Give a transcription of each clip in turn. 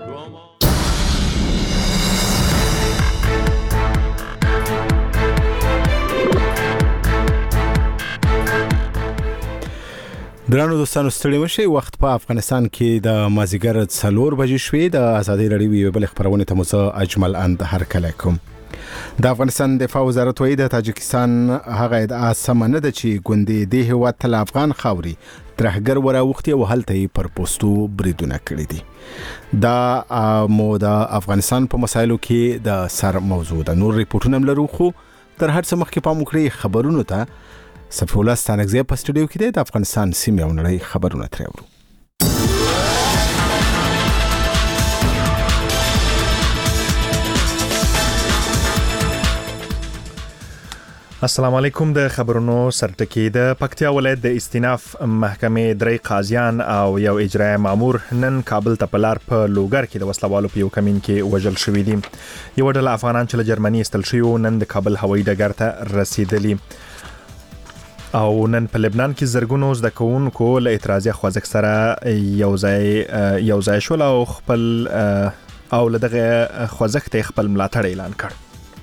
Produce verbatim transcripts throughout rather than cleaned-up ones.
درانو دوستانو ستړي مشي. وخت په افغانستان کې د مازیګر څلور بجې شوې. د ازادي راډیو یو بل خبرونه ته مو اجمل اند هرکله کوم. د افغانستان دفاع وزارت وایي د تاجکستان هغه ادعا سم نه ده چې ګوندې د هیواد تل افغان خاوري ترهګر وراوختي او هلته پر پوسټو بریدونه کړی دي. دا مو د افغانستان په مسایلو کې د سر موضوع ده. نور ریپورتونه لرو خو تر هر څه مخکې پام وکړئ خبرونه ته. سفیولا ستانکزی په سټوډیو کې د افغانستان سیمه او نړۍ خبرونه ترې اورو. السلام علیکم. د خبرونو سرټکی. د پکتیا ولایت د استیناف محکمې درې قاضیان او یو اجرایي مامور نن کابل ته په لار په لوګر کې د وسلوالو په یو کمین کې وژل شوی دي. یو ډله افغانان چې له جرمني استل شوی نن د کابل هوایي ډګر ته رسیدلی او نن په لبنان کې زرګونو زده کوونکو له اعتراضي خوځښت سره یو ځای یو ځای شول او خپل او له دغه خوځښت خپل ملاتړ اعلان کړ.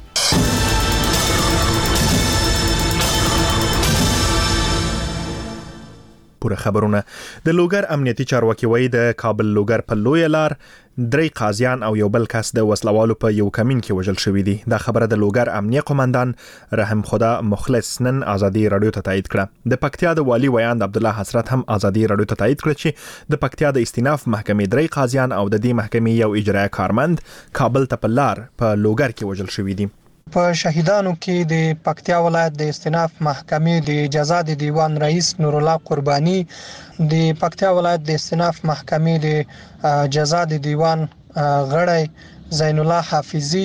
پوره خبرونه. د لوګر امنیتي چارواکي وایي د کابل لوګر په لوی لار درې قاضیان او یو بل کس د وسلوالو په یو کمین کې وژل شوی دي. دا خبره د لوګر امنیه قومندان رحم خدا مخلص نن ازادي رادیو ته تایید کړه. د پکتیا د والی ویاند عبد الله حسرت هم ازادي رادیو ته تایید کړ چې د پکتیا د استیناف محکمې درې قاضیان او د دې محکمې یو اجرایي کارمند کابل ته په لار په لوګر کې وژل شوی دي. په شهیدانو کې د پکتیا ولایت د استیناف محکمې د جزا د دیوان رئیس نور الله قربانی، د پکتیا ولایت د استیناف محکمې د جزا د دیوان غړی زین الله حافظی،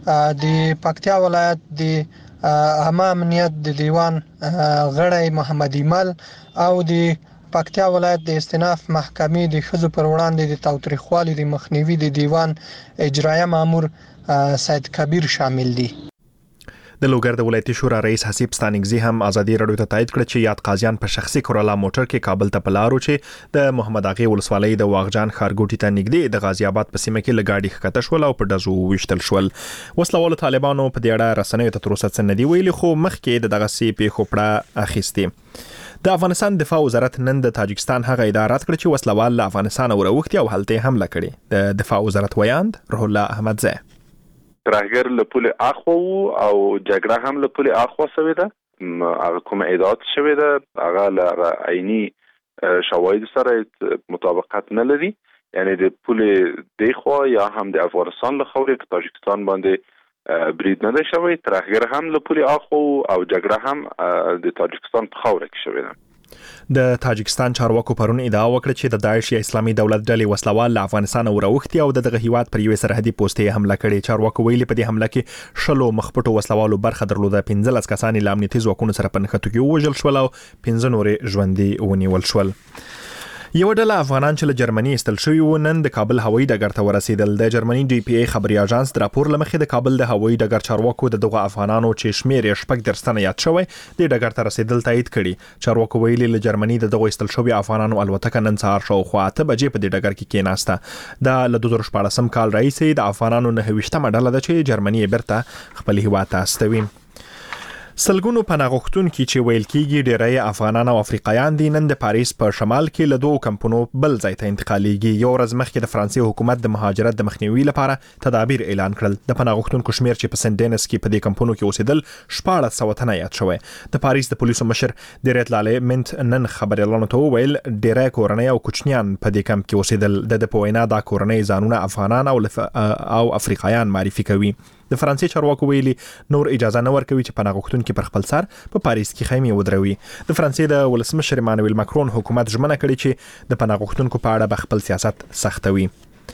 د پکتیا ولایت د عامه امنیت د دیوان غړی محمد ایمل او د پکتیا ولایت د استیناف محکمې د ښځو پر وړاندې د تاوتریخوالي د مخنیوي د دیوان اجرایه مامور سید کبیر شامل دي. د لوګر د ولایتي شورا رئیس حسیب ستانکزی هم ازادي رادیو ته تایید کړ چې یاد قاضیان په شخصي کورالا موټر کې کابل ته پلارو چې د محمد اغه ولسوالۍ د واغجان خارګوټي ته نږدې د غازی آباد په سیمه کې لګاډي ښکته شول او په دزو وشتل شول. وسلوالو طالبانو په دې اړه رسنیو ته تر اوسه څه نه دی ویلي، خو مخکې د دغه سی په خوپړه اخیستي. د افغانستان دفاع وزارت نن د تاجکستان هغه ادارات کړ چې وسلوال له افغانستان وروختي او هلته حمله کړې. د دفاع وزارت ویاند روح الله احمدزی ترهګر له پوله اخو او جګړه هم له پوله اخو شوې ده. هغه کوم اعداد شوې ده هغه له عیني شواهد سره مطابقت نه لري، یعنی د پوله دیخوا یا هم د افغانستان له خوري په تاجکستان باندې برید نه ده شوی. ترهګر هم له پوله اخو او جګړه هم د تاجکستان په خوره کې شوې ده. د تاجکستان چارواکو پرون ادعا وکړه چې د داعش یا اسلامي دولت ډلې وسلوال له افغانستان وروختي او دغه هیواد پر یوې سرحدي پوسټې حمله کړې. چارواکو ویلي په دې حمله کې شلو مخپټو وسلوالو برخه درلوده. پنځلس کسان له امنیتي ځواکونو سره په نښتو کې وژل شول او پنځه نورې ژوندۍ ونیول شول. یو ډله افغانان چې له جرمني استل شوی و نن د کابل هوایي ډګر ته ورسېدل. د جرمني ډي پی ای خبري اژانس د راپور لمخې د کابل د هوایي ډګر چارواکو د دغه افغانانو چې شمیر یې شپږ درستنه یاد شوی د ډګر ته رسیدل تایید کړي. چارواکو ویلي له جرمني د دغه استل شوی افغانانو الوتکه نن سهار شاوخوا اته بجې په دې ډګر کې کېناسته. د له دوه زره شپاړسم کال راهیسې د افغانانو نهه ویشتمه ډله ده چې جرمني یې بیرته خپل هیواد ته استوي. سلګونو پناهغښتونکي چې ویل کېږي ډیری افغانان او افریقایان دي نن د پاریس په شمال کې له دوه کمپونو بل ځای ته انتقالیږي. یو ورځ مخکې د فرانسې حکومت د مهاجرت د مخنیوي لپاره تدابیر اعلان کړل. د پناهغښتونکو شمیر چې په سنت ډینس کې په دې کمپونو کې اوسېدل شپاړس سوه تنه یاد شوی. د پاریس د پولیسو مشر ډیریت لالمنت نن خبريالانو ته وویل ډیری کورنۍ او کوچنیان په دې کمپ کې اوسېدل. د په وینا دا کورنۍ ځانونه افغانان او او افریقایان معرفي کوي. د فرانسې چارواکو ویلي نور اجازه نه ورکوي چې پناهغښتونکي پر خپل سر په پاریس کې خیمې ودروي. د فرانسې د ولسمشر ایمانوئل ماکرون حکومت ژمنه کړې چې د پناهغښتونکو په اړه به خپل سیاست سختوي.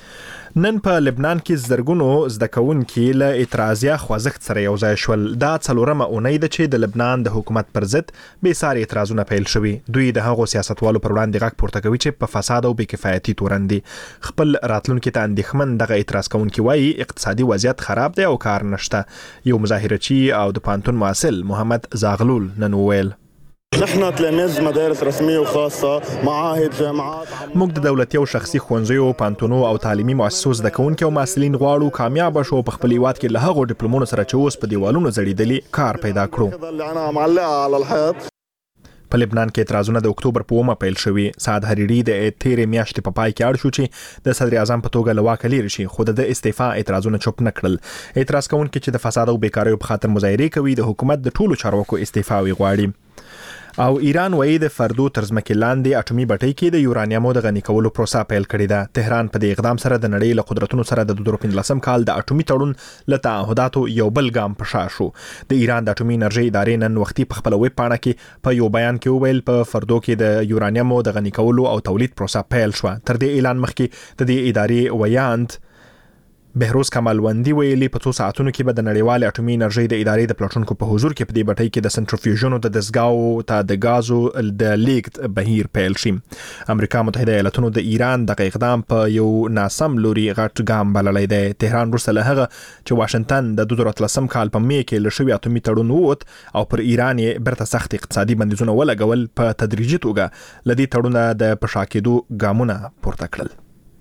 نن په لبنان کې زرګونو زده کوونکي له اعتراضیه خوځښت سره یو ځای شول. دا څلورمه اونۍ ده چې د لبنان د حکومت پر ضد بې ساري اعتراضونه پیل شوي. دوی د هغو سیاستوالو پر وړاندې غږ پورته کوي چې په فساد او بې کفایتي تورن دي. خپل راتلونکي ته اندېښمن دغه اعتراض کوونکي وایي اقتصادي وضعیت خراب دی او کار نشته. یو مظاهرچی او د پانتون محصل محمد زاغلول نن وویل نحن تلاميذ مدارس رسميه وخاصه معاهد جامعات. موږ د دولتي او شخصي ښوونځیو، پانتونو او تعلیمي مؤسسو زده کوونکي او محصلین غواړو کامیاب شو په خپل هیواد کې له هغو ډیپلومونو سره چې اوس په دیوالونو زړېدلي کار پیدا کړو. په لبنان کې اعتراضونه د اکتوبر په اومه پیل شوي. سعد حریري د تیرې میاشتې په پای کې اړ شو چې د صدر اعظم په توګه له واکه لرې شي، خو د استعفا اعتراضونه چوپ نه کړل. اعتراض کوونکي چې د فساد او بیکاریو په خاطر مظاهرې کوي د حکومت د ټولو چارواکو استعفا وغواړي. او ایران وایي د فردو تر ځمکې لاندې اټومي بټۍ کې د یورانیمو د غني کولو پروسه پیل کړې ده. تهران په دې اقدام سره د نړۍ له قدرتونو سره د دوه زره پنځلسم کال د اټومي تړون له تعهداتو یو بل ګام په شا شو. د ایران د اټومي انرژي ادارې نن وختي په خپل ویب پاڼه کې په یو بیان کې وویل په فردو کې د یورانیمو د غني کولو او تولید پروسه پیل شو. تر دې اعلان مخکې د دې ادارې ویاند بهروز کمالوندی ویلي په څو ساعتونو کې به د نړیوال اټومي انرژي د ادارې د پلټونکو په حضور کې په دې بټۍ کې د سنټریفیوژونو د دزګاو ته د غازو د لیکت بهیر پیل شي. امریکا متحده ایالاتونو د ایران د اقدام په یو ناسم لوري غټ ګام بللی دی. تهران وروسته له هغه چې واشنگټن د دوه زره اتلسم کال په می کې له شوي اټومي تړون ووت او پر ایران یې برته سخت اقتصادي بندیزونه ولګول، په تدریجي توګه له دې تړونه د په شا کېدو ګامونه پورته کړل.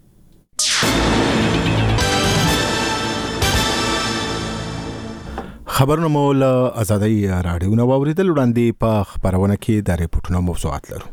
خبرونه مو له آزادۍ راډیو نه واوریدل. وړاندې په خبرونه کې د ریپورتونو موضوعات لرو.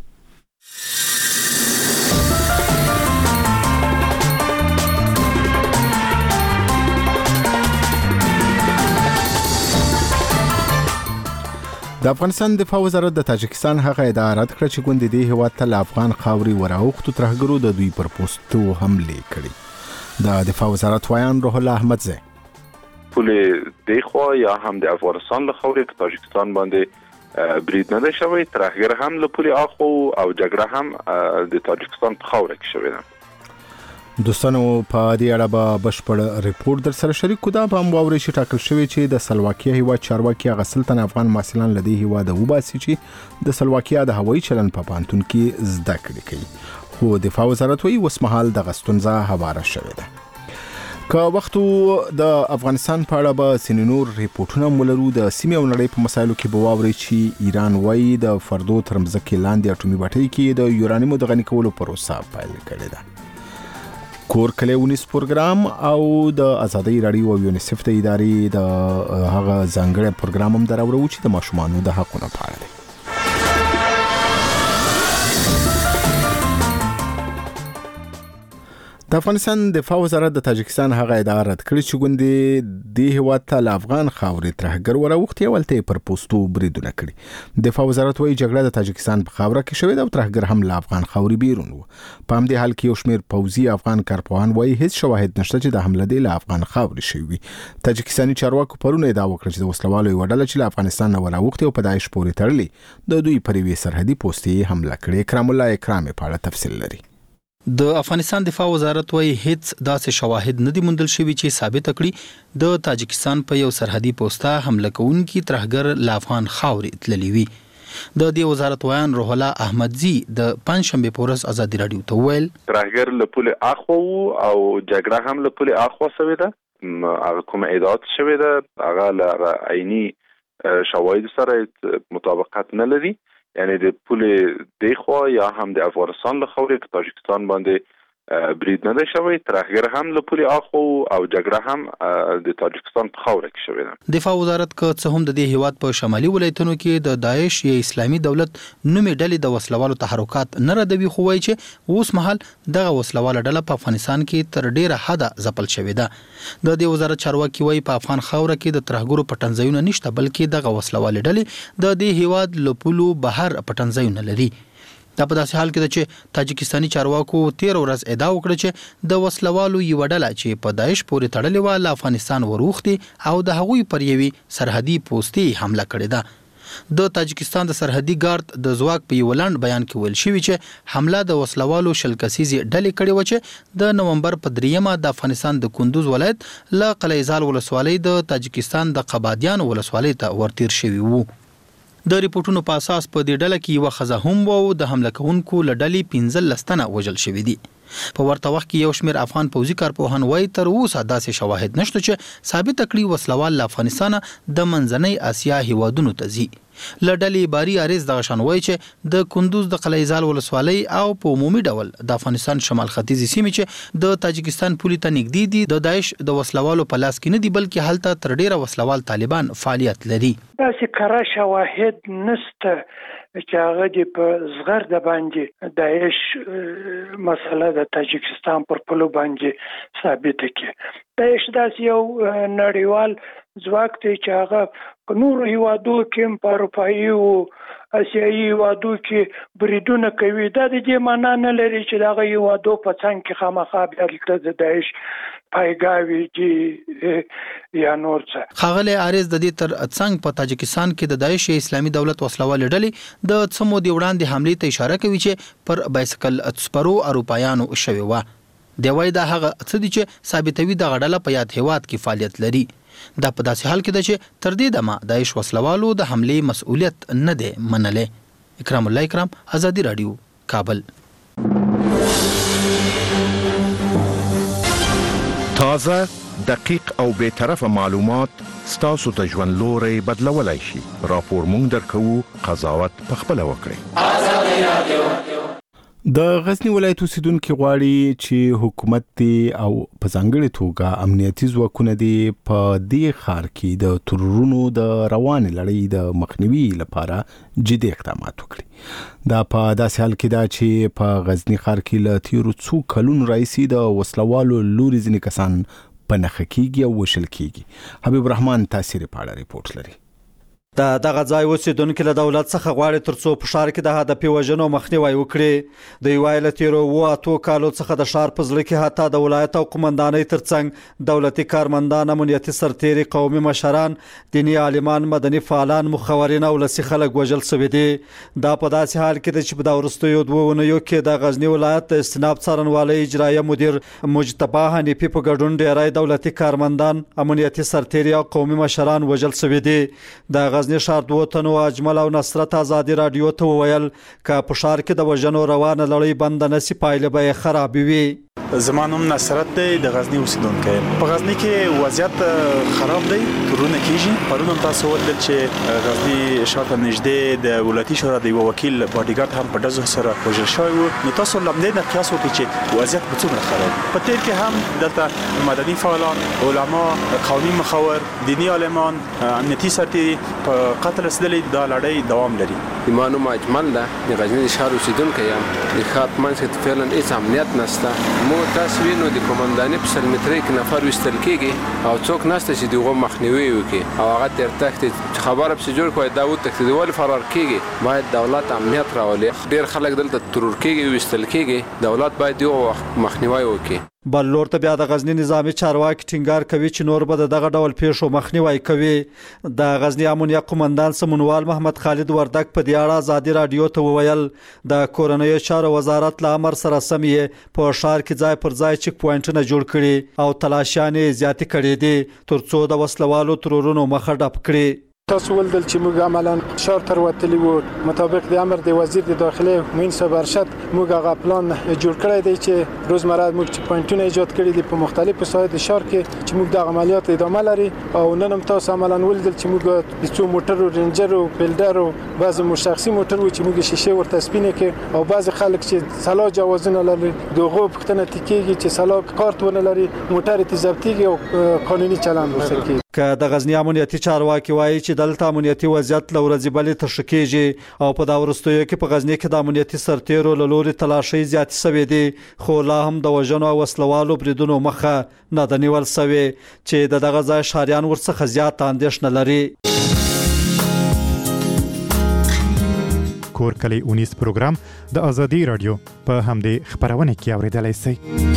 د افغانستان دفاع وزارت د تاجکستان هغه ادعا رد کړه چې ګوند دې هیواد ته له افغان خاورې وراوښتو ترهګرو د دوی پر پوستو حملې کړې. د دفاع وزارت وایان روح الله احمدزی پولې دیخوا یا هم د افغانستان له خاورې په تاجکستان باندې برید نه دی شوی، ترهګر هم له پولې اخو او جګړه هم د تاجکستان په خاوره کې شوې ده. دوستانو په دې اړه به بشپړ ریپورت در سره شریک کو. دا به هم واورئ چې ټاکل شوی چې د سلواکیا هیواد چارواکي هغه سل تن افغان محصلان له دې هیواده وباسي چې د سلواکیا د هوایي چلن په پانتون کې زده کړې کوي، خو دفاع وزارت وایي اوس مهال دغه ستونزه هواره شوې ده. که وختو د افغانستان په اړه به ځینې نور ریپورتونه مولرو. د سیمې او نړۍ په مسایلو کې به واورئ چې ایران وایي د فردو تر مځکې لاندې اټومي بټۍ کې د یورانیمو د غني کولو پروسه پیل کړې ده. کور کلی ونیس پروګرام او د آزادۍ راډیو او یونیسف د ادارې د هغه ځانګړی پروګرام هم دراوړو چې د ماشومانو د حقونو په اړه دی. د افغانستان دفاع وزارت د تاجکستان هغه ادعا رد کړې چې ګوند دې هیواد ته له افغان خاورې ترهګر وراوښتي او هلته پر پوستو بریدونه کړي. دفاع وزارت وایي جګړه د تاجکستان په خاوره کې شوې ده او ترهګر هم له افغان خاورې بیرون و. په همدې حال کې یو شمېر پوځي افغان کارپوهان وایي هیڅ شواهد نشته چې د حمله دې له افغان خاورې شوې وي. تاجکستاني چارواکو پرون ادعا وکړه چې د وسلوالو یوه ډله چې له افغانستان نه وراوښتي او په داعش پورې تړلې د دوی پر یوې سرحدي پوستې حمله کړې. اکرام الله اکرامي په اړه تفصیل لري. د افغانستان دفاع وزارت وایي هیڅ داسې شواهد نه دي موندل شوي چې ثابت کړي د تاجکستان په یو سرحدي پوسته حمله کوونکي ترهګر له افغان خاورې تللي وي. د دې وزارت وایان روح الله احمدزی د پنځشنبه په ورځ ازادي راډیو ته وویل ترهګر له پولې اخو او جګړه هم له پولې اخو شوې ده. هغه کوم ادعاات شوې ده هغه له عیني شواهد سره مطابقت نه لري، یعنی د پولې دیخوا یا هم د افغانستان له خاورې په تاجکستان باندې برید نه دی شوی، ترهګر هم له پولې اخو او جګړه هم د تاجکستان په خاوره کې شوې ده. دفاع وزارت که څه هم د دې هیواد په شمالي ولایتونو کې د داعش یا اسلامي دولت نومې ډلې د وسلوالو تحرکات نه ردوي، خو وایي چې اوس مهال دغه وسلواله ډله په افغانستان کې تر ډیره حده ځپل شوې ده. د دې وزارت چارواکي وایي په افغان خاوره کې د ترهګرو پټنځایونه نشته، بلکې دغه وسلواله ډلې د دې هیواد له پولو بهر پټنځایونه لري. دا په داسې حال کې ده چې تاجکستاني چارواکو تیر ورځ ادعا وکړه چې د وسلوالو یو ډله چې په داعش پورې تړلې و له افغانستان وروختي او د هغوی پر یوې سرحدي پوستې حمله کړې ده. د تاجکستان د سرحدي ګارد د ځواک په یو لاند بیان کې ویل شوی چې حمله د وسلوالو شل کسیزې ډلې کړې و چې د نومبر په دریمه د افغانستان د کندوز ولایت له قلعهزال ولسوالۍ د تاجکستان د قبادیان ولسوالۍ ته ورتیر شوی وو. د ریپورتونو په اساس په دې ډله کې یو خزه هم وو. د حمله کوونکو له ډلې پنځلس تنه وژل شوي دي. په ورته وخت کې یو شمېر افغان پوځي کارپوهان وایي تر اوسه داسې شواهد نشته چې ثابت کړي وسلوال له افغانستانه د منځنۍ اسیا هیوادونو ته ځي. لډلې باری اریز د غشنوي چې د کندوز د قلعهزال ولسوالۍ او په عمومي ډول د افغانستان شمال ختیځي سیمې چې د تاجکستان پولي ته نږدې دي د داعش د وسلوالو په لاس کې نه دي بلکې هلته تر ډیره وسلوال طالبان فعالیت لري. داسې کره شواهد نشته چې هغه د په زغر د باندې داعش مسله د تاجکستان پر پلو باندې ثابت کړي. داعش داسې یو نړیوال ځواک دی چې هغه په نورو هیوادو کې په اروپایي او اسیایي هیوادو کې بریدونه کوي. دا د دې معنا نه لري چې دغه هیوادو په څنګ کې خامخا بیا د داعش پایګاوي دي یا نور څه. ښاغلی عارض د دې تر څنګ په تاجکستان کې د داعش اسلامي دولت وسلوال ډلې د څمو دی وړاندې حملې ته اشاره کوي چې پر بایسکل سپرو اروپایانو شوی و. دی وایي دا هغه څه دي چې ثابتوي د غډله په یاد هیواد کې فعالیت لري. دا په داسې حال کې ده چې تر دې دمه داعش وسلوالو د حملې مسؤلیت نه دی منلی. اکرام الله اکرام، آزادی رادیو، کابل. تازه، دقیق او بے طرفه معلومات ستاسو ته ژوند لوري بدلولای شي. راپور مونږ درکوو، قضاوت پخپله وکړئ. آزادی رادیو. د غزنی ولایت اوسیدونکو غواړي چې حکومت دی او په ځانګړي توګه امنیتي ځواکونه دی په دې ښار کې د ترورونو د روانې لړۍ د مخنیوي لپاره جدي اقدامات وکړي. دا په داسې حال کې دا چې په غزنی ښار کې له تیرو څو کلونو راهیسې د وسلوالو لوري ځینې کسان په نښه کېږي او وژل کېږي. حبیب الرحمن تاثیر په اړه ریپورت لري. د دغه ځای اوسیدونکو له دولت څخه غواړي ترڅو په ښار کې د هدفي وژنو مخنیوی وکړي. د یوه له تیرو اوه اتو کالو څخه د ښار په زړه کې حتی د ولایت او قومندانۍ ترڅنګ دولتي کارمندان، امنیتي سرتیري، قومي مشران، دیني عالمان، مدني فعالان، مخورین او لسی خلک وژل شوي دي. دا په داسې حال کې ده چې په دا وروستیو دوو اونیو کې د غزني ولایت د استناب څارنوالۍ اجرایه مدیر مجتبی حنیفي په ګډون ډیری دولتي کارمندان، امنیتي سرتیري او قومي مشران وژل شوي دي. د غزنی ښار دوه تنو اجمل او نصرت آزادي رادیو ته وویل که په ښار کې د وژنو روانه لړۍ بنده نشي پایله به یې خرابې وي. زما نوم نصرت دی، د غزنی اوسیدونکی یم. په غزنی کې وضعیت خراب دی، تورونه کېږي. پرون هم تاسو ولیدل چې غزنی ښار ته نږدې د ولایتي شورا د یوه وکیل باډیګارډ هم په ډزو سره وژل شوی و. نو تاسو له همدې نه قیاس وکړئ چې وضعیت به څومره خراب وي. په تېر کې هم دلته مدني فعالان، علما، قومي مخور، دیني عالمان، امنیتي سرتیري په قتل رسېدلي. دا لړۍ دوام لري. زما نوم اجمل ده، د غزنی د ښار اوسیدونکی یم. د ښار په منځ کې فعلا هېڅ امنیت نشته. مو تاسو وینو د قومندانۍ په سل مترۍ کې نفر ویستل کېږي او څوک نشته چې د هغو مخنیوی وکړي او هغه تېر تښتي. چې خبره پسې جوړ کړي دا وتښتېدي، ولې فرار کېږي؟ باید دولت امنیت راولي. ډېر خلک دلته ترور کېږي، ویستل کېږي. دولت باید د هغو مخنیوی وکړي. بل لور ته بیا د غزنی نظامی چارواکي ټینګار کوي چې نور به دغه ډول پیښو مخنیوی کوي. د غزنی امنیه قومندان سمونوال محمد خالد وردک په دې اړه آزادي رادیو ته وویل د کورنیو چارو وزارت له امر سره سم یې په ښار کې ځای پر ځای چک پوینټونه جوړ کړي او تلاشیانې زیاتې کړي دي ترڅو د وسلوالو ترورونو مخه ډپ کړي. تاسو ولدل چې موږ عملاً ښار ته وتلی وو مطابق د امر د وزیر د داخله معین صاحب ارشد موږ هغه پلان جوړ کړی دی چې روزمره موږ چې پوینټونه ایجاد کړي دي په مختلفو ساحو د ښار کې چې موږ د عملیات ادامه لري. او نن هم تاسو عملاً ولدل چې موږ د څو موټرو رینجر او بلډر او بعض مو شخصي موټر و چې موږ شیشه ورته سپینې کې او بعض خلک چې سلا جوازونه لري دغه پښتنه تکیږي چې سلا کارت ونه لري موټر ته ضبطيږي او قانوني چلند وسکي. که د غزنی امنیتي چارواکي وایي چې دلته امنیتي وضعیت له ورځې بلې ترشه کېږي او په دا وروستیو کې په غزنی کې د امنیتي سرتیرو له لوري تلاشۍ زیاتې شوې دي خو لا هم د وژنو او وسلوالو بریدونو مخه نه ده نیول شوې چې د دغه ځای ښاریان ورڅخه زیاته اندېښنه لري. کور کلی اونیز پروګرام د آزادي رادیو په همدې خبرونه کې اوریدلای شئ.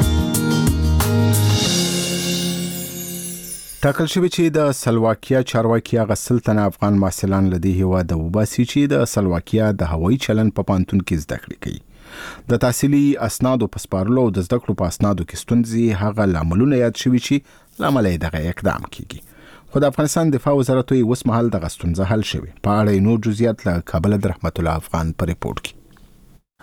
ټاکل شوی چې د سلواکیا چارواکي هغه سل تنه افغان محصلان له دې هیواده وباسي چې د سلواکیا د هوایي چلن په پانتون کې زده کړې کوي. د تحصیلي اسنادو په سپارلو او د زده کړو په اسنادو کې ستونزې هغه لاملونه یاد شوي چې لامل یې دغه اقدام کیږي. خو د افغانستان دفاع وزارت یې اوس مهال دغه ستونزه حل شوې. په اړه نور جزئیات له کابل د رحمت الله افغان په ریپورت کې.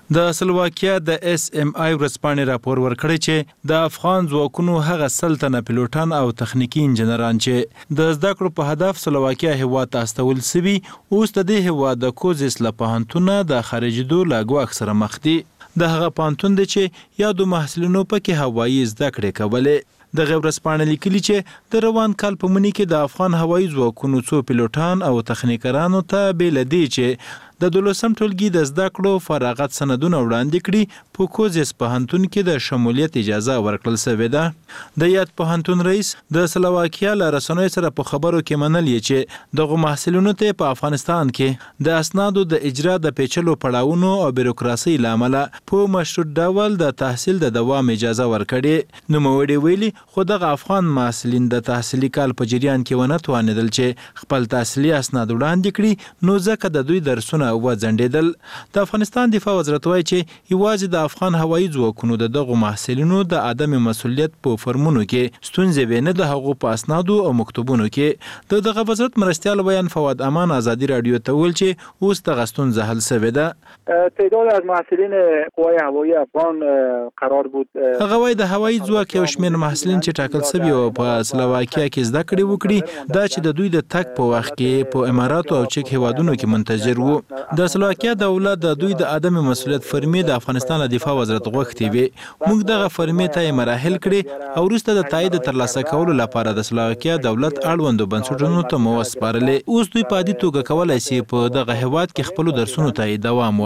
د سلواکیا د اس ام آی ورځپاڼې راپور ورکړی چې د افغان ځواکونو هغه سلطنه پیلوټان او تخنیکی انجنیران چې د زده کړو په هدف سلواکیا هیواد ته استول سوي اوس د دې هیواد د کوزیس له پوهنتونه د خارجېدو له ګواښ سره مخ دي. د هغه پوهنتون دی چې یادو محصلینو پکې هوایي زده کړې کولې. د ورځپاڼې لیکلي چې د روان کال په مني کې د افغان هوایي ځواکونو څو پیلوټان او تخنیکرانو ته بې له دې چې د دولسم ټولګي د زده کړو فراغت سندونه وړاندې کړي په کوزیس پوهنتون کې د شمولیت اجازه ورکړل شوې ده. د یاد پوهنتون رئیس د سلواکیا له رسنیو سره په خبرو کې منل چې دغه محصلینو ته په افغانستان کې د اسنادو د اجرا د پیچلو پړاوونو او بیروکراسي لامل په مشروط ډول د تحصیل د دوام اجازه ورکړي. نو موړي ویلي خو دغه افغان محصلین د تحصیلي کال په جریان کې ونه توانیدل چې خپل تحصیلي اسناد وړاندې کړي نو ځکه د دوی درسونه و ځنډېدل. د افغانستان دفاع وزارت وایي چې یوازې د افغان هوایي ځواکونو د دغو محصلینو د عدم مسؤلیت په فرمونو کې ستونزې وې نه د هغو په اسنادو او مکتوبونو کې. د دغه وزارت مرستیال بیان فواد امان آزادی رادیو ته ویل چې اوس دغه ستونزه حل شوې ده. تعداد از محصلین قوای هوایی افغان قرار بود. هغه وایي د هوایي ځواک یو شمېر محصلین چې ټاکل شوي او په سلواکیا کې زده کړې وکړي دا چې د دوی د تګ په وخت کې په اماراتو او چک هیوادونو کې منتظر وو. د سلواکیا دولت د دوی د عدم مسؤلیت فرمې د افغانستان د دفاع وزارت غوښتي وي. موږ دغه فرمې ته مراحل کړي او وروسته د تایید ترلاسه کولو لپاره د سلواکیا دولت اړوندو بنسټونو ته مو وسپارلې. اوس دوی په عادي توګه کولای شي په دغه هیواد کې خپل درسونو ته دوام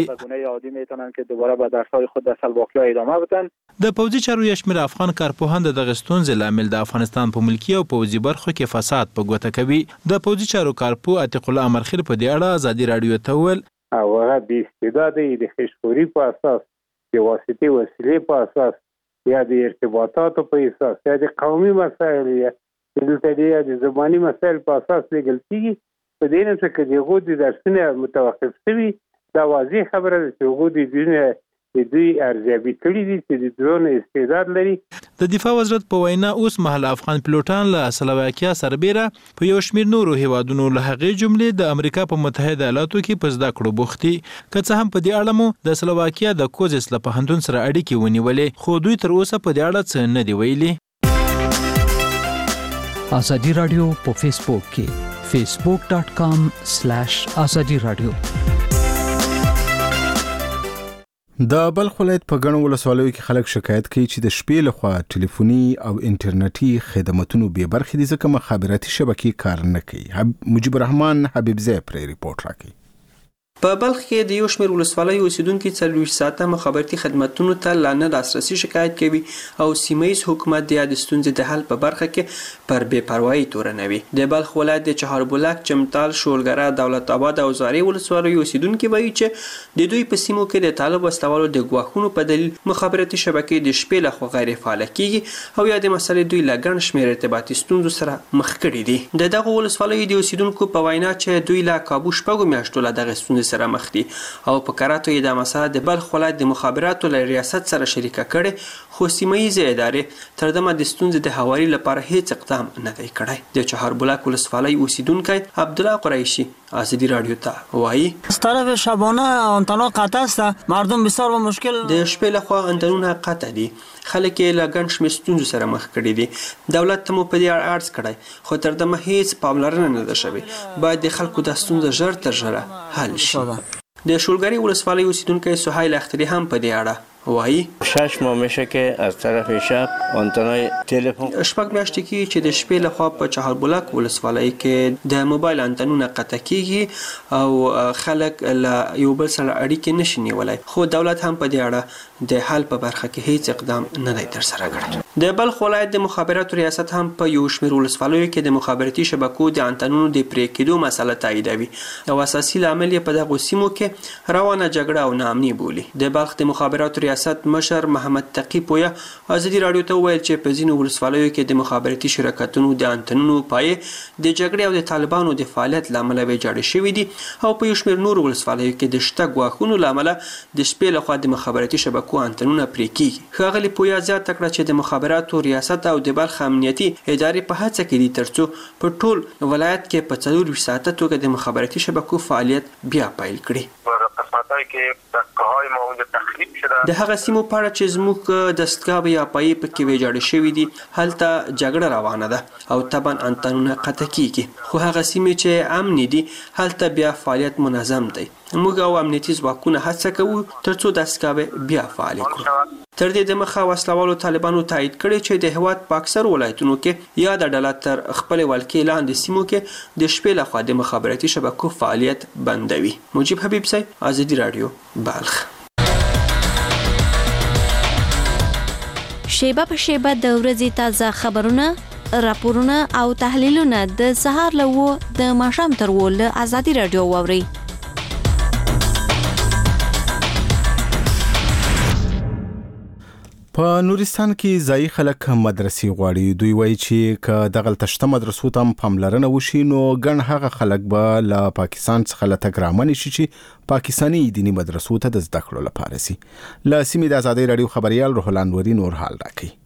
ورکړي. د پوځي چارو یو شمېر افغان کارپوهان د دغه ستونزې لامل د افغانستان په ملکي او پوځي برخو کې فساد په ګوته کوي. د پوځي چارو کارپو عتیق الله امرخیل په دې اړه ازادي رادیو ته وویل او هغه د استعداد د خشخوري په اساس د واسطې وسیلې په اساس یا د ارتباطاتو په اساس یا د قومي مسایل یا د زباني مسایل په اساس لګل کیږي. په دې نه چې دغه د درسونه متوقف شوي دا واضح خبره ده چې هغه د دنیا د دوی ارزیابي کړي دي چې د درون استعداد لري. د دفاع وزارت په وینا اوس مهال افغان پیلوټان له سلواکیا سربېره په یو شمېر نورو هیوادونو له هغې جملې د امریکا په متحده ایالاتو کې په زده کړو بوخت دي. که څه هم په دې اړه مو د سلواکیا د کوزیس له پوهنتون سره اړیکې ونیولې خو دوی تر اوسه په دې اړه څه نه دي ویلي. ازادي رادیو په فیسبوک کې facebook dot com slash azadi radio. د بلخ ولایت په ګڼو ولسوالیو کې خلک شکایت کوي چې د شپې لخوا ټلیفوني او انټرنیټي خدماتونو بې برخې دي ځکه مخابراتي شبکې کار نه کوي. مجيب الرحمن حبیبزی پرې ریپورت راکړي. په بلخ کې د یو شمېر ولسوالیو اوسیدونکو څلوېښت ساعته مخابراتي خدماتونو ته لا نه لاسرسي شکایت کوي او سیمه‌ییز حکومت د یادې ستونزې د حل په برخه کې پر بې پروایي تورنوي. د بلخ ولایت د چهاربلاک، چمتال، شولګره، دولت آباد او زاري ولسوالیو اوسیدونکو وایي چې د دوی په سیمو کې د طالب واستولو د ګواښونو په دلیل مخابراتي شبکې د شپې لخوا غیر فعاله کیږي او یا د مسلې دوی له ګڼ شمېر ارتباطي ستونزو سره مخ کړي دي. د دغه ولسوالیو د اوسیدونکو په وینا چې دوی له کابو شپږو میاشتو له دغه ستونزې سره مخ دي او په کراتو یې د مسله د بلخ ولایت د مخابراتو له ریاست سره شریکه کړي خو سیمه‌ییزې ادارې تر دمه د ستونزې د هواري لپاره هیڅ اقدام نه دی کړی. د چهاربلاک ولسوالۍ اوسیدونکی عبدالله قریشی ازادي رادیو ته وایي از طرف شبانه آنتنا قطع است، مردم بسیار با مشکل د شپې لخوا آنتنونه قطع دي، خلک یې له ګڼ شمېر ستونزو سره مخ کړي دي. دولت ته مو په دې اړه عرض کړی خو تر دمه هیڅ پاملرنه نه ده شوې. باید د خلکو د ستونزه ژر تر ژره حل شي. د شولګری ولسوالۍ اوسیدونکی سهیل اختری هم په دې اړه وایي شش ماه میشه که از طرف شب آنتنای تلفن شپږ میاشتې کې چې د شپې لخوا په چهاربلاک ولسوالۍ کې د موبایل انتنونه قطع کیږي او خلک له یو بل سره اړیکې نشي نیولای خو دولت هم په دې اړه د حل په برخه کې هیڅ اقدام نه دی ترسره کړی. د بلخ ولایت د مخابراتو ریاست هم په یو شمېر ولسوالیو کې د مخابراتي شبکو د انتنونو د پرې کېدو مسله تاییدوي او اساسي لامل یې په دغو سیمو کې روانه جګړه او ناامني بولي. د بلخ د مخابراتو ریاست مشر محمد تقی پویا ازادي رادیو ته ویل چې په ځینو ولسوالیو کې د مخابراتي شرکتونو د انتنونو پایې د جګړې او د طالبانو د فعالیت لامل ویجاړې شوې دي او په یو شمېر نورو ولسوالیو کې د شته ګواښونو لامل د شپې لخوا د مخابراتي شبکو انتنونه پرې کیږي. ښاغلي پویا زیاته کړه چې د مخابراتو ریاست او د بلخ امنیتي ادارې په هڅه کې دي ترڅو په ټول ولایت کې په څلور ویشت ساعته توګه د مخابراتي شبکو فعالیت بیا پیل کړي. قسمت مقاطعی که دستگاه‌های ما اونجا تخریب شده. د هغه سیمو په اړه چې زموږ دستګاه یا پایې پکې ویجاړې شوې دي هلته جګړه روانه ده او طبعا انتنونه قطع کیږي، خو هغه سیمې چې امن دي هلته بیا فعالیت منظم دی. موږ او امنیتي ځواکونه هڅه کوو ترڅو دستګاه بیا فعال کړو. تر دې دمخه وسلوالو طالبانو تایید کړی چې د هیواد په اکثر ولایتونو کې یا د ډله تر خپل ولکې لاندې سیمو کې د شپې لخوا د مخابراتي شبکو فعالیت بندوي. مجيب حبیب سي، آزادي رادیو، بلخ. شیبه په شیبه د ورځې تازه خبرونه، راپورونه او تحلیلونه د سهار له د ماښام تر و له آزادي رادیو واورئ. په نورستان کې ځای خلک مدرسې غواړي. دوی وایي چې که دغه تشته مدرسو ته پاملرنه وشي نو ګڼ هغه خلک به له پاکستان څخه له تګ رامنې شي چې پاکستاني دینی مدرسو ته د زده کړو لپاره سي. له سیمې د آزادۍ رادیو خبريال روح الانوري نور حال راکړي.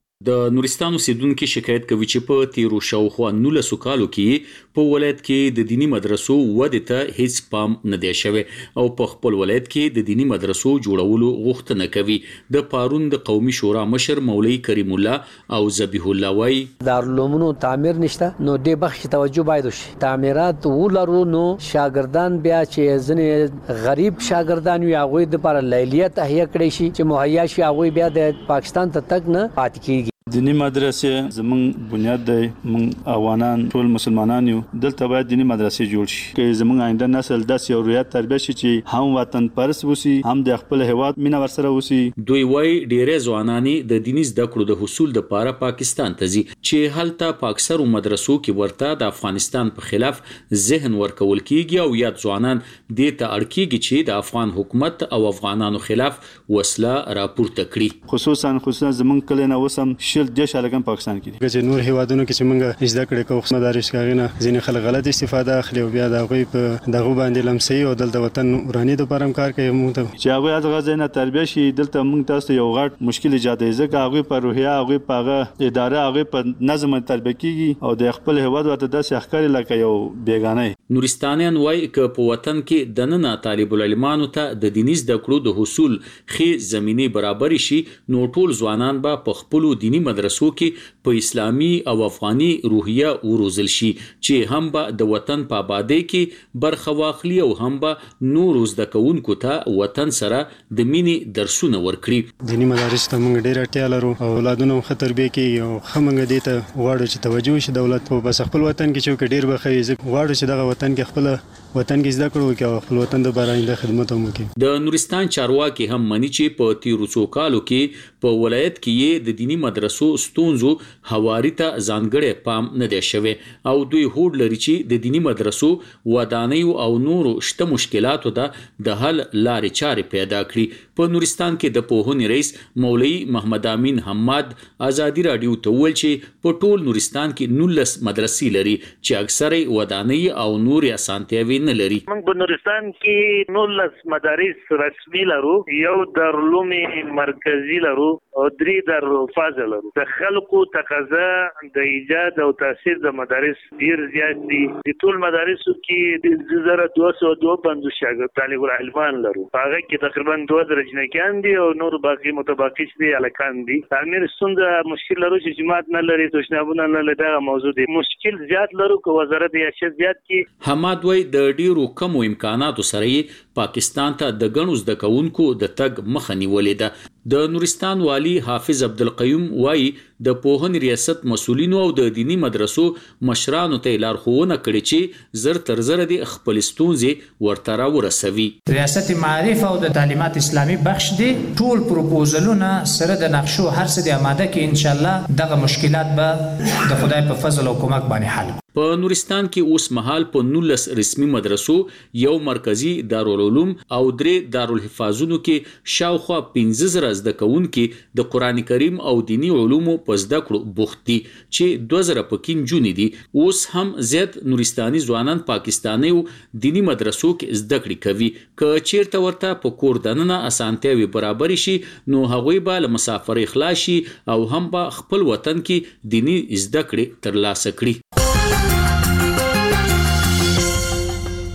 د نورستان اوسیدونکو شکایت کوي چې په تیرو شاوخوا نولسو کالو کې په ولایت کې د دینی مدرسو وده ته هیڅ پام نه دی شوی او په خپل ولایت کې د دینی مدرسو جوړولو غوښتنه کوي. د پارون د قومي شورا مشر مولوی کریم الله او ذبیح الله وای دارالعلومونو تعمیر نشته نو دې بخش توجه باید وشي. تعمیرات ولرو نو شاګردان بیا چې ځنې غریب شاګردان وي هغه د لپاره لیلیه تهیه کړي شي چې مهیا شي هغه بیا د پاکستان ته تک نه پاتې کیږي. دینی مدرسې زمونږ بنیاد دی، مونږ افغانان ټول مسلمانان یو، دلته باید دینی مدرسې جوړ شي که زمونږ آینده نسل داسې یو روحیات تربیه شي چې هم وطن پرست وسی هم د خپل هیواد مینه ورسره وسی. دوی وای ډېرې ځوانان د دیني زده کړو د حصول لپاره پاکستان ته ځي چې هلته په اکثرو مدرسو کې ورته د افغانستان په خلاف ذهن ورکول کیږي او یا ځوانان دې ته اړ کیږي چې د افغان حکومت او افغانانو خلاف وسله راپورته کړي. خصوصا خصوصا زمونږ کله نه وسم شل دیش الګم پاکستان کې دي چې نور هیوادونو کې چې موږ زده کړې کوو مدارس کاغینه ځینې خلک غلط استفاده اخلي او بیا دا غوي په دغه باندې لمسي او دلته وطن ورانی د پرم کار کوي. موږ ته چې هغه از غزنه تربیه شي دلته موږ تاسو یو غټ مشکل ایجاد دی ځکه هغه په روحیه هغه په اداره هغه په نظم تربیه کیږي او د خپل هیواد ورته داسې احکار لکه یو بیگانه. نورستانیان وای ک په وطن کې د نن طالب العلمانو ته د دیني زده کړو د حصول خې زميني برابر شي نو ټول ځوانان به په خپل دینی مدرسو کې په اسلامي او افغاني روحیه وروزل شي چې هم به د وطن په آبادی کې برخه واخلي او هم به نور زده کوونکو ته وطن سره د مینې درسونه ورکړي. دینی مدارس ته موږ ډیر اړتیا لرو او اولادونو خطر به کې او خمنګ دي ته غواړو چې توجه شي دولت په بس خپل وطن کې چې ډیر به خې غواړو چې دغه وطن کې خپل وطن کې زده کړو کې خپل وطن د بارانده خدمت هم وکړي. د نورستان چارواکي هم مني چې په تیرو څو کالو کې په ولایت کې د دینی مدرسو ستونزو هواري ته ځانګړی پام نه دی شوی او دوی هوډ لري چې د دینی مدرسو ودانیو او نورو شته مشکلاتو ته د حل لارې چارې پیدا کړي. په نورستان کې د پوهنې رئیس مولوی محمد امین حماد آزادي رادیو ته وویل چې په ټول نورستان کې نولس مدرسې لري چې اکثره ودانۍ او نور اسانتیاوي نه لري. موږ په نورستان کې نولس مدارس رسمي لرو، یو دارالعلوم مرکزی لرو او درې دارالفاضل لرو. د خلکو تقاضا د ایجاد او تاسیس د مدارس ډیر زیات دي. د ټول مدارسو کې د زره دوه سوه دوه پنځوس شاګرد طالب العلمان لرو. هغه کې تقریبا دوه زره جنکیان دي او نور باقي متباقي دي الکان دي. تعمیر ستونزه مشکل لرو چې جماعت نه لري، تشنابونه نه لري، دا موضوع دي. مشکل زیات لرو که وزارت یې زیات کی. حماد وای د ډیرو کمو امکاناتو سره پاکستان ته د غنو زده کوونکو د تګ مخه نیولې ده. د نورستان والی حافظ عبدالقیوم وای د پوهنې ریاست مسؤلینو او د دینی مدرسو مشرانو ته لارښوونه کړې چې زر تر زر د خپل ستونزې ورته راورسوي. ریاست معارف او د تعلیمات اسلامي بخش دی ټول پروپوزلونه سره د نقشو هر څه د آماده کې ان شاء الله دغه مشکلات به د خدای په فضل او کومک باندې حل. په نورستان کې اوس مهال په نولس رسمي مدرسو، یو مرکزی دارالعلوم او درې دارالحفاظونو کې شاوخوا پنځه زره زده کوونکي د قرآن کریم او دینی علومو په زده کړو بوخت دي چې دوه زره پکې نجونې دي. اوس هم زیات نورستاني ځوانان پاکستاني دینی مدرسو کې زده کړې کوي. که چیرته ورته په کور دننه اسانتیاوي برابر شي نو هغوی به له مسافرۍ خلاص شي او هم به خپل وطن کې دینی زده کړې ترلاسه کړي.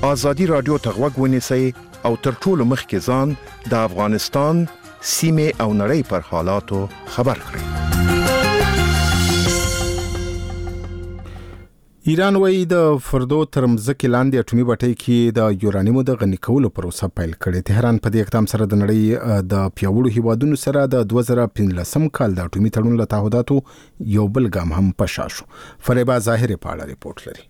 ازادي رادیو ته غوږ ونیسئ او تر ټولو مخکې ځان د افغانستان سیمې او نړۍ پر حالاتو خبر کړئ. ایران وایي د فردو تر مځکې لاندې اټومي بټۍ کې د یورانیمو د غني کولو پروسه پیل کړې. تهران په دې اقدام سره د نړۍ د پیاوړو هیوادونو سره د دوه زره پنځلسم کال د اټومي تړون له تعهداتو یو بل ګام هم په شا شو. فریبا ظاهر په اړه ریپورت لري.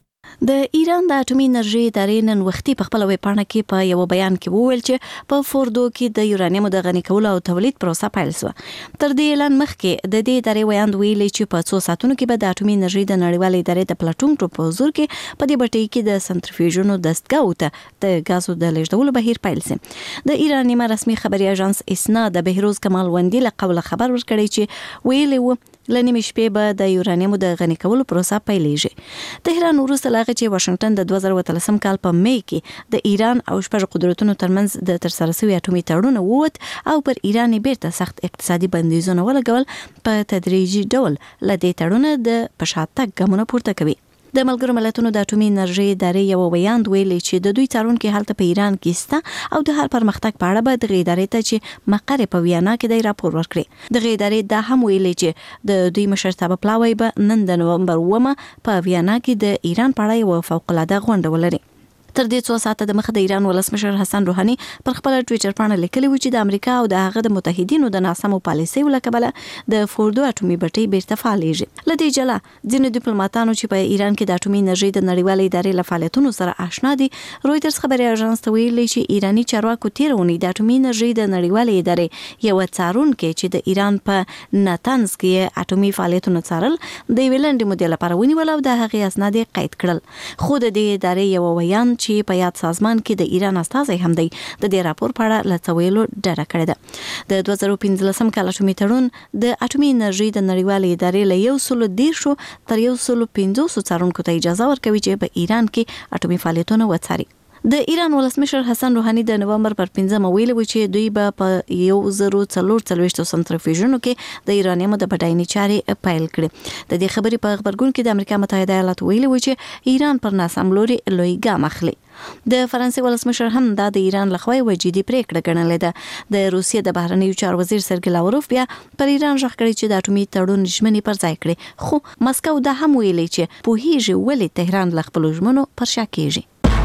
د ایران د اټومي انرژي ادارې نن وختي په خپل ویبپاڼه کې په یو بیان کې وویل چې په فوردو کې د یورانیمو د غني کولو او تولید پروسه پیل شوه. تر دې اعلان مخکې د دې ادارې ویاند ویلي چې په څو ساعتونو کې به د اټومي انرژي د نړیوالې ادارې د پلاټون ګروپ په حضور کې په دې بټۍ کې د سنټریفیوژونو دستګاو ته د غازو د لیږدولو بهیر پیل شي. د ایران نیمه رسمي خبري اژانس اسنا د بهروز کمال وندي له قوله خبر ورکړی چې ویلي و لنیمه شپې به د یورانیمو د غني کولو پروسه پیلېږي. تهران وروسته لاغه چې واشنگټن د دوه زره اتلسم کال په مې کې د ایران او شپږ قدرتونو ترمنځ د ترسره شوی اټومي تړون ووت او پر ایران بیرته سخت اقتصادي بندیزونه ولګول په تدریجي ډول لدې تړون د پشاتک ګامونه پورته کوي. د ملګرو ملتونو د اټومي انرژي ادارې یو ویاند ویلي چې د دوی تړون کې حالت په ایران کې سته او د هر پرمختګ په اړه به د ادارې ته چې مقر په ویانا کې د راپور ورکړي. د ادارې دا هم ویلي چې د دوی مشرتابه پلاوی به نن د نومبر اووه په ویانا کې د ایران په اړه یو فوق العاده غونډه ولري. تر دې څو ساعته د مخه د ایران ولسمشر حسن روحاني پر خپل ټوئیټر باندې لیکلی و چې د امریکا او د هغه د متحدینو د ناسمو پالیسۍ ولکبله د فوردو اټومي بټۍ بیرته فعالېږي. لدې جلا ځینې ډیپلوماټانو چې په ایران کې د اټومي انرژي د نړیوالې ادارې له فعالیتونو سره آشنا دي رويټرز خبري اژانس ته ویلي چې ایرانی چارواکو تیر اونۍ د اټومي انرژي د نړیوالې ادارې یو څارونکو چې د ایران په ناتنز کې اټومي فعالیتونو څارل د ویلند مودې لپاره ونیول او د هغې اسناد قید کړل. خو د دې ادارې یو ویان چې په یاد سازمان کې د ایران استازی هم دی د دې راپور په اړه لڅویلو ډډه کړې ده. د دوه زره پنځلسم کال اټومي تړون د اټومي انرژي د نړیوالې ادارې له یو سل دیرشو تر یو سل پنځوس څارونکو ته اجازه ورکوي چې په ایران کې اټومي فعالیتونه وڅاري. د ایران ولسمشر حسن روحاني د نومبر پر پنځمه ویلي و چې دوی به په یو زرو څلور څلوېښتو سنټریفیوژونو کې د ایرانیمو د بډاینې چارې پیل کړې. د دې خبرې په خبرګون کې د امریکا متحده ایالاتو ویلي و چې ایران پر ناسم لوري لوی ګام اخلي. د فرانسې ولسمشر هم دا د ایران لخوا یو جدي پریکړه ګڼلې ده. د روسیې د بهرنیو چارو وزیر سرګی لاوروف بیا پر ایران ژغ کړی چې د اټومي تړون ژمنې پر ځای کړي. خو مسکو دا هم ویلي چې پوهیږي ولې تهران له خپلو ژمنو پر شا کیږي.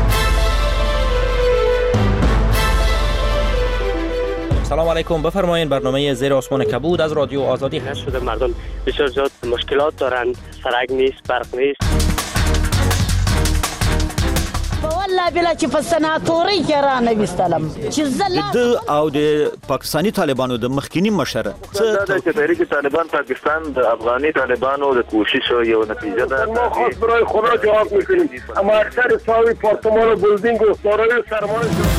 سلام علیکم، بفرمایید. برنامه زیر آسمان کبود از رادیو آزادی هست. شده مردم بسیار زیاد مشکلات دارند، سرک نیست، برق نیست. والله بلا چې په سناتوري کې را نه وستلم چې زله د او د پاکستانی طالبانو د مخکینی مشره څه د تحریک طالبان پاکستان د افغاني طالبانو د کوشش یو نتیجه ده. ما خاص برای خدا جواب میکنیم اما اکثر ساوی پارتمان و بلدینگ و سارای سرمایه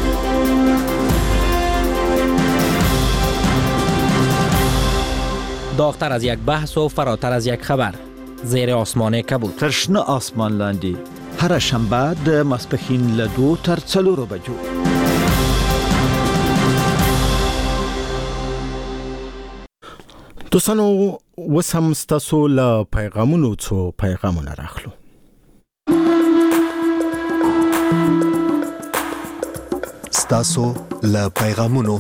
داغتر از یک بحث و فراتر از یک خبر. زیر آسمان کبود. ترشنه آسمان لاندی. هر شنبه د ماسپښین له دوه تر څلورو بجو. دوستانو اوس هم ستاسو له پیغامونو څو پیغامونه راخلو. ستاسو له پیغامونو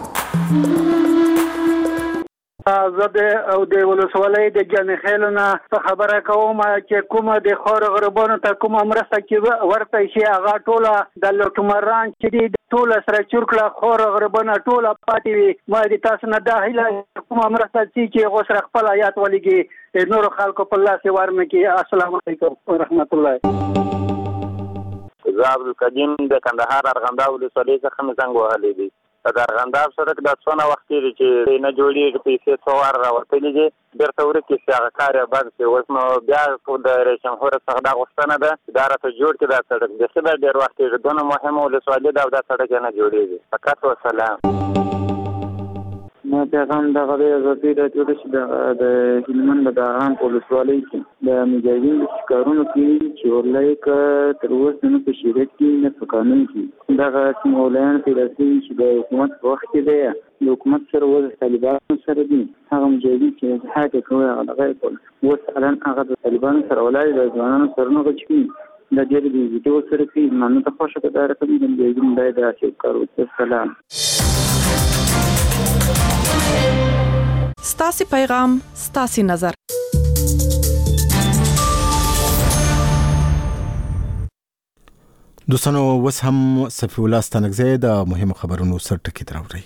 زه د او د ولسوالۍ د جامع خیلونه څه خبره کوم چې کومه د خور غربانو ته کومه مرسته کې ورته شي هغه ټوله د لوټمران چې دي ټوله سره چورکړه خور غربانه ټوله پاتې وي. ما د تاسو نه دا هیله کومه مرسته چې غوسره خپل آیات ولګي نور خلکو په لاس ورنه کې. السلام علیکم ورحمت الله. زه عبدالقدیم د کندهار ارغنداب ولسوالۍ څخه مې زنګ وهلی دی. د ارغنداب سړک د څونه وخت تېري چې نه جوړېږي، پیسې څو وار راوتلي دي، بېرته ورکې شي، هغه کار یې بند شي. اوس نو بیا د رئیس جمهور څخه دا غوښتنه ده چې دا راته جوړ کړي دا سړک. بیخي دا ډېر وخت کېږي، دونه مهمه ولسوالي ده او دا سړک یې نه جوړېږي. فقط وسلام. ما پیغام دغه د ازادي راډیو د هلمند د ارغان په ولسوالۍ کې د مجاهدینو کارونو کې چې ورلای که تر اوسه نه په شریعت کې نه په قانون کې دغه مولایان پیدا شوي چې د حکومت په وخت کې دی د حکومت سره اوس طالبانو سره دي. هغه مجاهدین چې اتحاد یې کوي هغه دغه یې کول. اوس الان هغه د طالبانو سره ولاړ د ځوانانو سرونه غچوي د ډېر د ویډیو سره کې مانو ته خوښه ده رقم د مجاهدین باید راشي کارو السلام. ستاسو پیغام ستاسو نظر. دوستانو وس هم صفی الله ستانکزی د مهمو خبرونو سر ټکی دراوړي.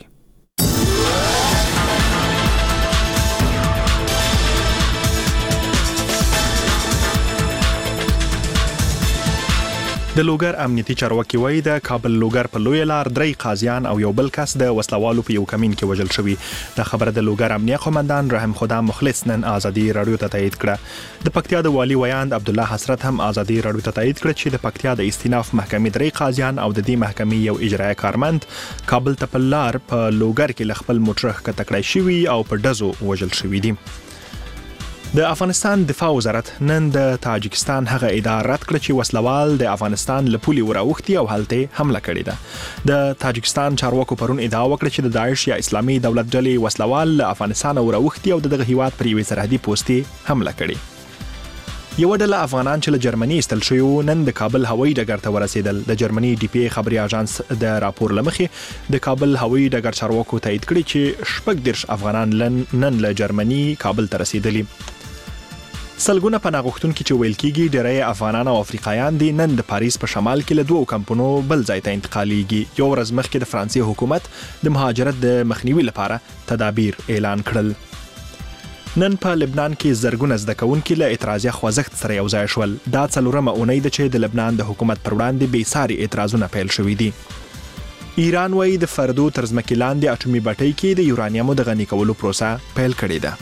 د لوګر امنیتي چارواکي وایي د کابل لوګر په لوی لار درې قاضیان او یو بل کس د وسلوالو په یو کمین کې وژل شوی. د خبره د لوګر امنیه قومندان رحم خدا مخلص نن ازادي رادیو ته تایید کړه. د پکتیا د والی ویاند عبد الله حسرت هم ازادي رادیو ته تایید کړ چې د پکتیا د استیناف محکمې درې قاضیان او د دې محکمې یو اجرایی کارمند کابل ته په لار په لوګر کې خپل موټر ښکته کړی شوی او په ډزو وژل شوی دي. د افغانستان دفاع وزارت نن د تاجکستان هغه ادعا رد کړه چې وسلوال د افغانستان له پولې وراوښتي او هلته حمله کړې ده. د تاجکستان چارواکو پرون ادعا وکړه چې د داعش یا اسلامي دولت ډلې وسلوال له افغانستان وراوښتي او دغه هیواد پر یوې سرحدي پوستې حمله کړې. یو ډله افغانان چې له جرمني استل شوي نن د کابل هوایي ډګر ته ورسېدل. د جرمني ډي پی ای خبري اژانس د راپور لمخې د کابل هوایي ډګر چارواکو تایید کړي چې شپږ دېرش افغانان نن له جرمني کابل ته رسېدلي. سلګونه پناه غوښتونکي چې ویل کېږي ډېری افغانان او افریقایان دي نن د پاریس په شمال کې له دوو کمپونو بل ځای ته انتقالېږي. یو ورځ مخکې د فرانسې حکومت د مهاجرت د مخنیوي لپاره تدابیر اعلان کړل. نن په لبنان کې زرګونه زده کوونکي له اعتراضي خوځښت سره یو ځای شول. دا څلورمه اونۍ ده چې د لبنان د حکومت پر وړاندې بې ساري اعتراضونه پیل شوي دي. ایران وایي د فردو تر ځمکې لاندې اټومي بټۍ کې د یورانیمو د غني کولو پروسه پیل کړې ده.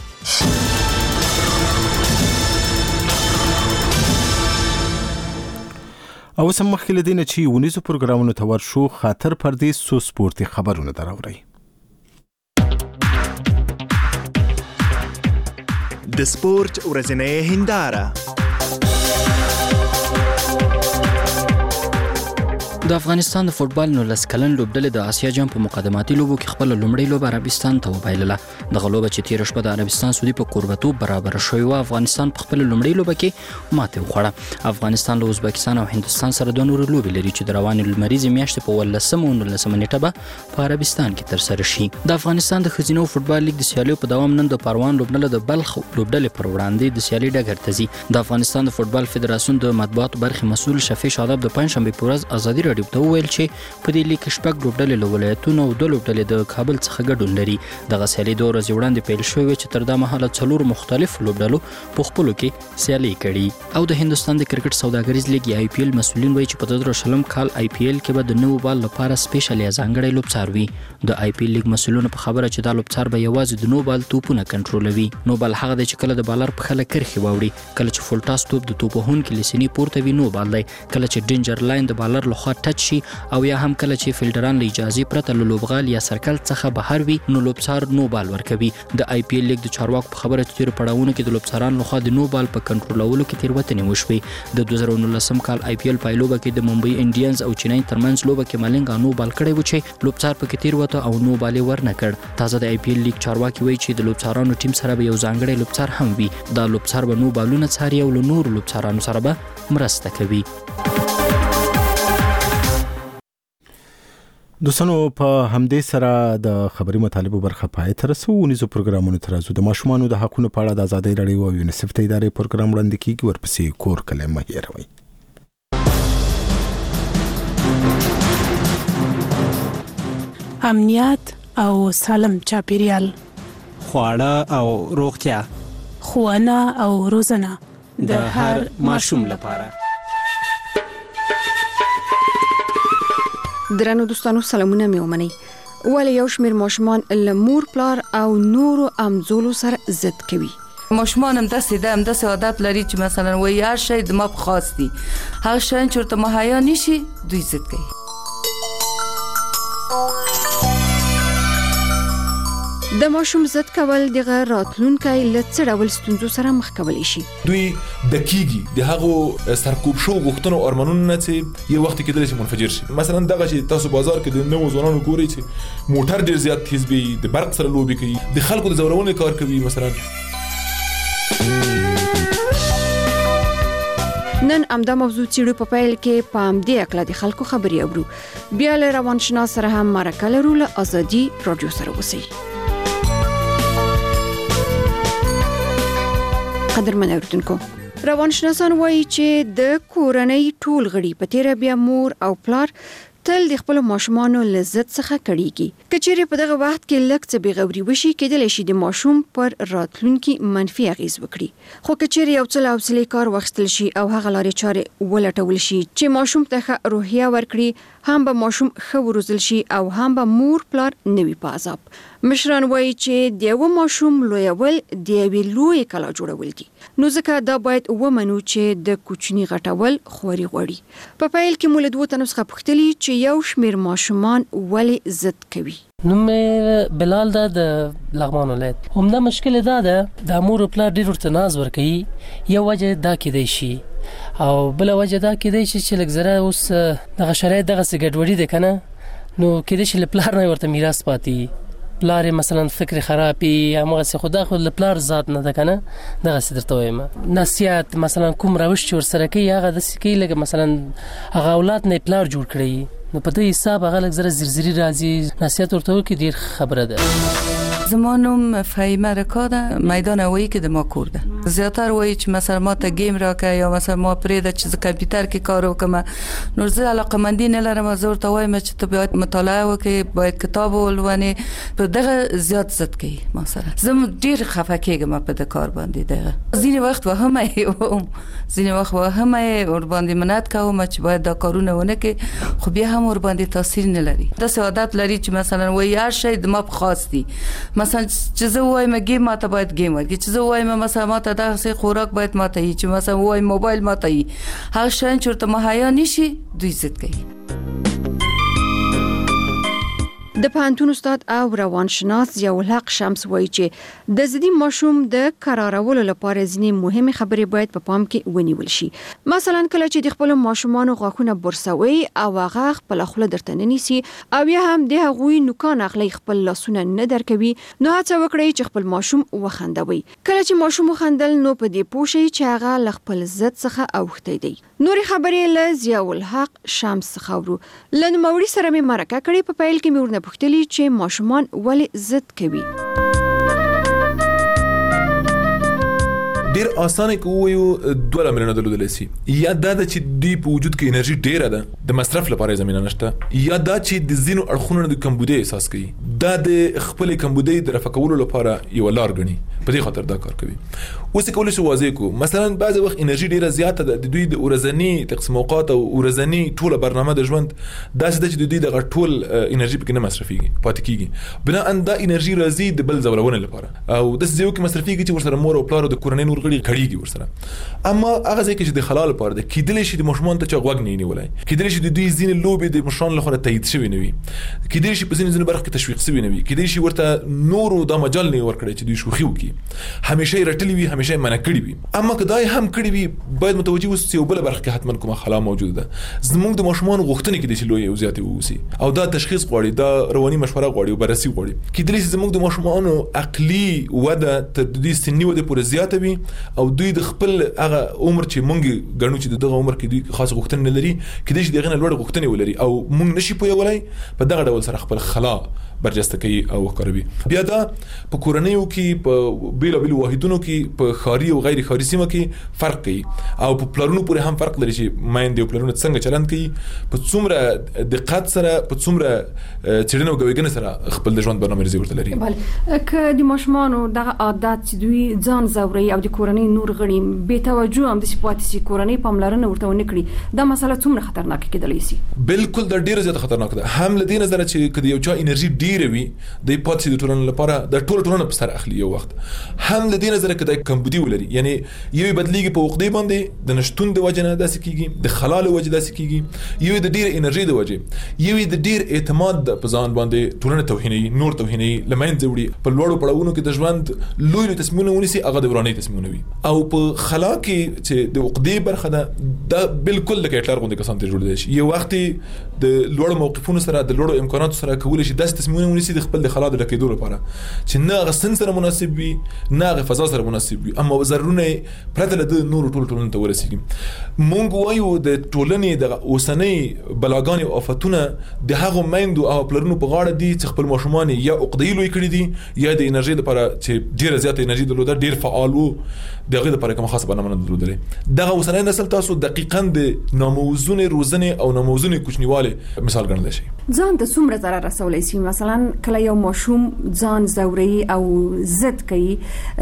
او سم مخکې له دینه چې ونیزو پروګرامونو ته ورشو خاطر پردې سو سپورتي خبرونه دراوړي. د سپورت ورځنۍ هنداره. د افغانستان د فوتبال نولس کلن لوبډلې د اسیا جام په مقدماتي لوبو کې خپل لومړی لوب عربستان ته وبایلله. دغه لوبه چې تیر شپه د عربستان سعودي په کوربتوب برابر شوی و، افغانستان په خپل لومړی لوبه کې ماته وخوړه. افغانستان له ازبکستان او هندستان سره دوه نور لوبې لري چې د روانې لمریزې میاشتې په ولسمه او نولسمه نیټه به په عربستان کې ترسره شي. د افغانستان د ښځینو فوتبال لیګ د سیالیو په دوام نن د پروان لوبډله د بلخ لوبډلې پر وړاندې د سیالي ډګر ته ځي. د افغانستان د فوتبال فدراسیون د مطبوعاتو برخې مسؤل شفیع شاداب د پنځشنبې په ورځ ازادي راډیو ته وویل چې په دې لیګ کې شپږ لوبډلې له ولایتونو او دوه لوبډلې د کابل څخه ګډون لري. دغه سیالي دوه ورځې وړاندې پیل شوې چې تر دا مهاله څلور مختلف لوبډلو په خپلو کې سیالي کړي. او د هندستان د کرکټ سوداګریز لیګ یا آی پی ایل مسؤلین وایي چې په دوه زره شلم کال آی پی ایل کې به د نوو بال لپاره سپیشل یا ځانګړی لوبڅار وي. د آی پی ایل لیګ مسؤلینو په خبره چې دا لوبڅار به یوازې د نو بال توپونه کنټرولوي. نو بال هغه دی چې کله د بالر په خله کرښې واوړي، کله چې فولټاس توپ د توپ وهونکي له سینې پورته وي نو بال دی، کله چې ډینجر لاین د بالر لخوا ټچ شي او یا هم کله چې فیلډران له اجازې پرته له لوبغال یا سرکل څخه بهر وي نو لوبڅار نو بال ورکوي. د آی پی ایل لیګ د چارواکو په خبره چې تیر پړاوونو کې د لوبڅارانو لخوا د نو بال په کنټرولولو کې تیروتنې وشوې. د دوه زره نولسم کال آی پی ایل پایلوبه کې د ممبئی انډینز او چینای ترمنځ لوبه کې مالنګا نو بال کړی و چې لوبڅار پکې تیروته او نو بال ورنه کړ. تازه د آی پی ایل لیګ چارواکي وایي چې د لوبڅارانو ټیم سره به یو ځانګړی لوبڅار هم وي. دا لوبڅار به نو بالونه څاري او له نورو لوبڅارانو سره به مرسته کوي. دوستانو په همدې سره د خبري مطالبو برخه پای ته رسو. ونیزو پروګرامونو تر ازو د ماشومانو د حقونو په اړه د آزادۍ راډیو او یونیسف ته ادارې پروګرام وړاندې کیږي. ورپسې کور کله مه هېروئ. امنیت او سالم چاپیریال، خواړه او روغتیا، ښوونه او روزنه د هر ماشوم لپاره. درنو دوستانو سلامونه مې ومنئ. ولې یو شمېر ماشومان له مور پلار او نورو امزولو سره ضد کوي. ماشومان هم داسې ده هم داسې عادت لري چې مثلا وایي هر شی د ما په خاص دي، هغه شیان چې ورته مهیا نشي دوی ضد کوي. د ماشوم ضد کول دغه راتلونکی له څه ډول ستونزو سره مخ کولی شي. دوی د کیږي د هغو سرکوب شو غوښتنو او ارمانونو نه چې یو وخت کې دلته منفجر شي. مثلا دغه چې تاسو بازار کې د نوو ځوانانو ګورئ چې موټر ډیر زیات تیز وي، د برق سره لوبي کوي، د خلکو د زورونې کار کوي. مثلا نن امدا موضوع چیرو په پیل کې پام دی اکلا د خلکو خبري اورو بیا له روانشناس سره هم مرکه لرو له ازادي رادیو سره وسی قدرمن اوردونکو روانشناسان وایي چې د کورنۍ ټول غړي په تیر بیا مور او پلار تل د خپل ماشومانو لذت څخه کړيږي کچېره په دغه وخت کې لږ څه بیغوري وشي کېدل شي د ماشوم پر راتلونکي منفي اغیز وکړي خو کچېره یو څه حوصله کار وختل شي او هغه لارې چارې ولټول شي چې ماشوم ته روحیه ورکړي هم به ماشوم خو روزل شي او هم به مور پلار نوي په عذاب مشران وایي چې د یو ماشوم لویول د یوې لوی کلا جوړول دي نو ځکه دا باید ومنو چې د کوچني غټول خوري غوړي په پیل کې مولد وته نسخه پختلی چې یو شمیر ماشومان ولی ضد کوي نوم بلال دا د لغمان ولایت همدا مشکل دا ده د امور پلار ډیر ورته ناز ور کوي یو وجه دا کېدای شي او بل وجه دا کېدای شي چې لږ زره اوس دغه شرایط دغه سګډوډي ده کنه نو کېدای شي پلار نه ورته میراث پاتې پلار مثلا فکر خرابي هغه څه خدا خو پلار ذات نه ده کنه دغه څه درته وایم نصيحت مثلا کوم روش چې ور سره کوي هغه د سکی لګ مثلا هغه اولاد نه پلار جوړ کړی نو په دې حساب هغه لږ زره زرزري راځي نصيحت ورته کوي ډیر خبره ده زمانم فهیمه رکاده میدان وایی که د ما کورده زیاتر وایی چې مثلا ما ته گیم راکه یا مثلا ما پرېده چې کمپیوتر کې کار وکم نو زه علاقمندي نه لرم زه ورته وایم چې ته باید مطالعه وکړې باید کتاب ولولې په دغه زیات زد کوي ما سره زه ډیر خفه کېږم په د کار باندې دغه ځینې وخت وهمه یم ځینې وخت وهمه ور باندې منات کوم چې باید دا کارونه ونه کې خو بیا هم ور باندې تاثیر نه لري دا عادت لري چې مثلا وایي هر شی د ما په خاص دي مثلا چې زه وایم گیم ماته باید گیم ورکړي چې زه وایم مثلا ماته دغه خوراک باید ماته یي چې مثلا وایم موبایل ماته یي هغه شی چې ورته مهیا نشي دوی ضد کوي د پانتون استاد او روانشناس ضیاء الحق شمس وایي چې د ځدی ماشوم د قرارولو لپاره ځینې مهمه خبرې باید په پام کې ونیول شي مثلا کله چې د خپل ماشومانو غاښونه برسوي او هغه خپل خوله درته ننيسي او یا هم د هغوی نوکان اخلي خپل لاسونه نه درکوي نو هڅه وکړئ چې خپل ماشوم وخندوي کله چې ماشوم وخندل نو په دې پوښي چې هغه ل خپل ضد څخه اوخته دی نوري خبرې له ضیاء الحق شمس خورو لنو موري سره مې مرکه کړې په پیل کې مې ورنه پوښتلې چې ماشومان ولې ضد کوي ډیر اسانه کوو دوه لاملونه درلودل شي یا دا چې دی په وجود کې انرژي ډیره ده د مصرف لپاره زمينه نشته یا دا چې د زینو اړخونو د کمبودي احساس کوي دا د خپل کمبودي د رفقولو لپاره یو لار غني په دې خاطر دا کار کوي اوس کولای شو واضح کو مثلا بعض وخت انرژي ډیره زیاته ده د دوی د ورځنی تقسیم اوقات او ورځنی ټوله برنامه د ژوند دا چې د دوی د ټول انرژي په کې نه مصرفيږي پاتې کیږي بنا ان دا انرژي راځي د بل زولونه لپاره او د ځیو کې مصرفيږي چې ورسره مور او پلار د کورنۍ نور غړي کړيږي ورسره اما هغه ځکه چې د خلال لپاره د کېدل شي د مشمون ته چغوګ نه نیولای کېدل شي د دوی زین لوبي د مشران لخوا تایید شوی نه وي کېدل شي په زین زین برخه تشویق شوی نه وي کېدل شي ورته نور د مجال نه ورکړي چې دوی شوخي وکي همیشه رټلی وي همیشه منع کړی وي اما کدای هم کړی وي باید متوجي اوسئ او بل برخه کې حتما کومه خلا موجوده ده زموږ د مشمون غوښتنې کې د لوی او زیاتې ووسی او دا تشخیص غواړي دا رواني مشوره غواړي او بررسي غواړي کېدل شي زموږ د مشمون عقلي وده تر دې سنی وده پر زیاته وي او دوی د خپل هغه عمر چې مونږ غنو چې دغه عمر کې دوی خاص غوښتنې نه لري کېدل شي دغه لوړ غوښتنې ولري او مونږ نشي پوهولای په دغه ډول سره خپل خلا برجسته کوي او کوي بیا دا په کورنیو کې په بیل بیل واحدونو کې په خاري او غیر خاري سیمه کې فرق کوي او په پلانونو پورې هم فرق لري چې مایند او پلانونه څنګه چلند کوي په څومره دقت سره په څومره چیرنه او غوښنه سره خپل د ژوند برنامه ریزي ورته لري بله که د ماشومانو دغه عادت چې دوی ځان زوري او د کورنۍ نور غړي به توجه هم د سپاتې سي کورنۍ پاملرنه ورته ونه کړي دا مسله څومره خطرناک کېدلی شي بالکل دا ډیره زیاته خطرناک ده هم لدی نظر چې کدی یو چا انرژي ډیره وي د پاتې د ټولنې لپاره د ټول ټولنې په سر اخلي یو وخت هم لدی نظر کدی کمبودي ولري یعنی یو بدلیږي په وقدې باندې د نشټون د وجه نه داسې کیږي د خلال وجه داسې کیږي یو د ډیره انرژي د وجه یو د ډیر اعتماد په ځان باندې ټولنه توهیني نور توهیني لمن ځوړي په لوړو پړاوونو کې د ژوند لوی لوی تصمیمونه ونیسي هغه د وراني تصمیمونه وي او په خلا کې چې د وقدې برخه ده دا بالکل د کټلر غونډه کسان ته جوړ دي یو وخت د لوړ موقفونو سره د لوړ امکاناتو سره کول شي داسې تصمیمونه ګامونه ونیسي د خپل د خلا د ډکېدو لپاره چې نه هغه سن سره مناسب وي نه هغه فضا سره مناسب وي اما ضررونه پرته له نور ټول ټولنې ته ورسیږي. مونږ وایو د ټولنې د اوسنۍ بلاګانې او آفتونه د هغو میندو او پلرونو په غاړه دي چې خپل ماشومان یا عقدې لوی کړي دي یا د انرژي لپاره چې ډیره زیاته انرژي درلوده ډیر فعال وو دغه لپاره کوم خاصه برنامه نه درلودلې. دغه اوسنۍ نسل تاسو دقیقاً د ناموزون روزنې او ناموزون کوچنیواله مثال ګڼل شي. ځان ته څومره ضرر رسولی شي؟ مثلا کله یو ماشوم ځان زوري او ضد کوي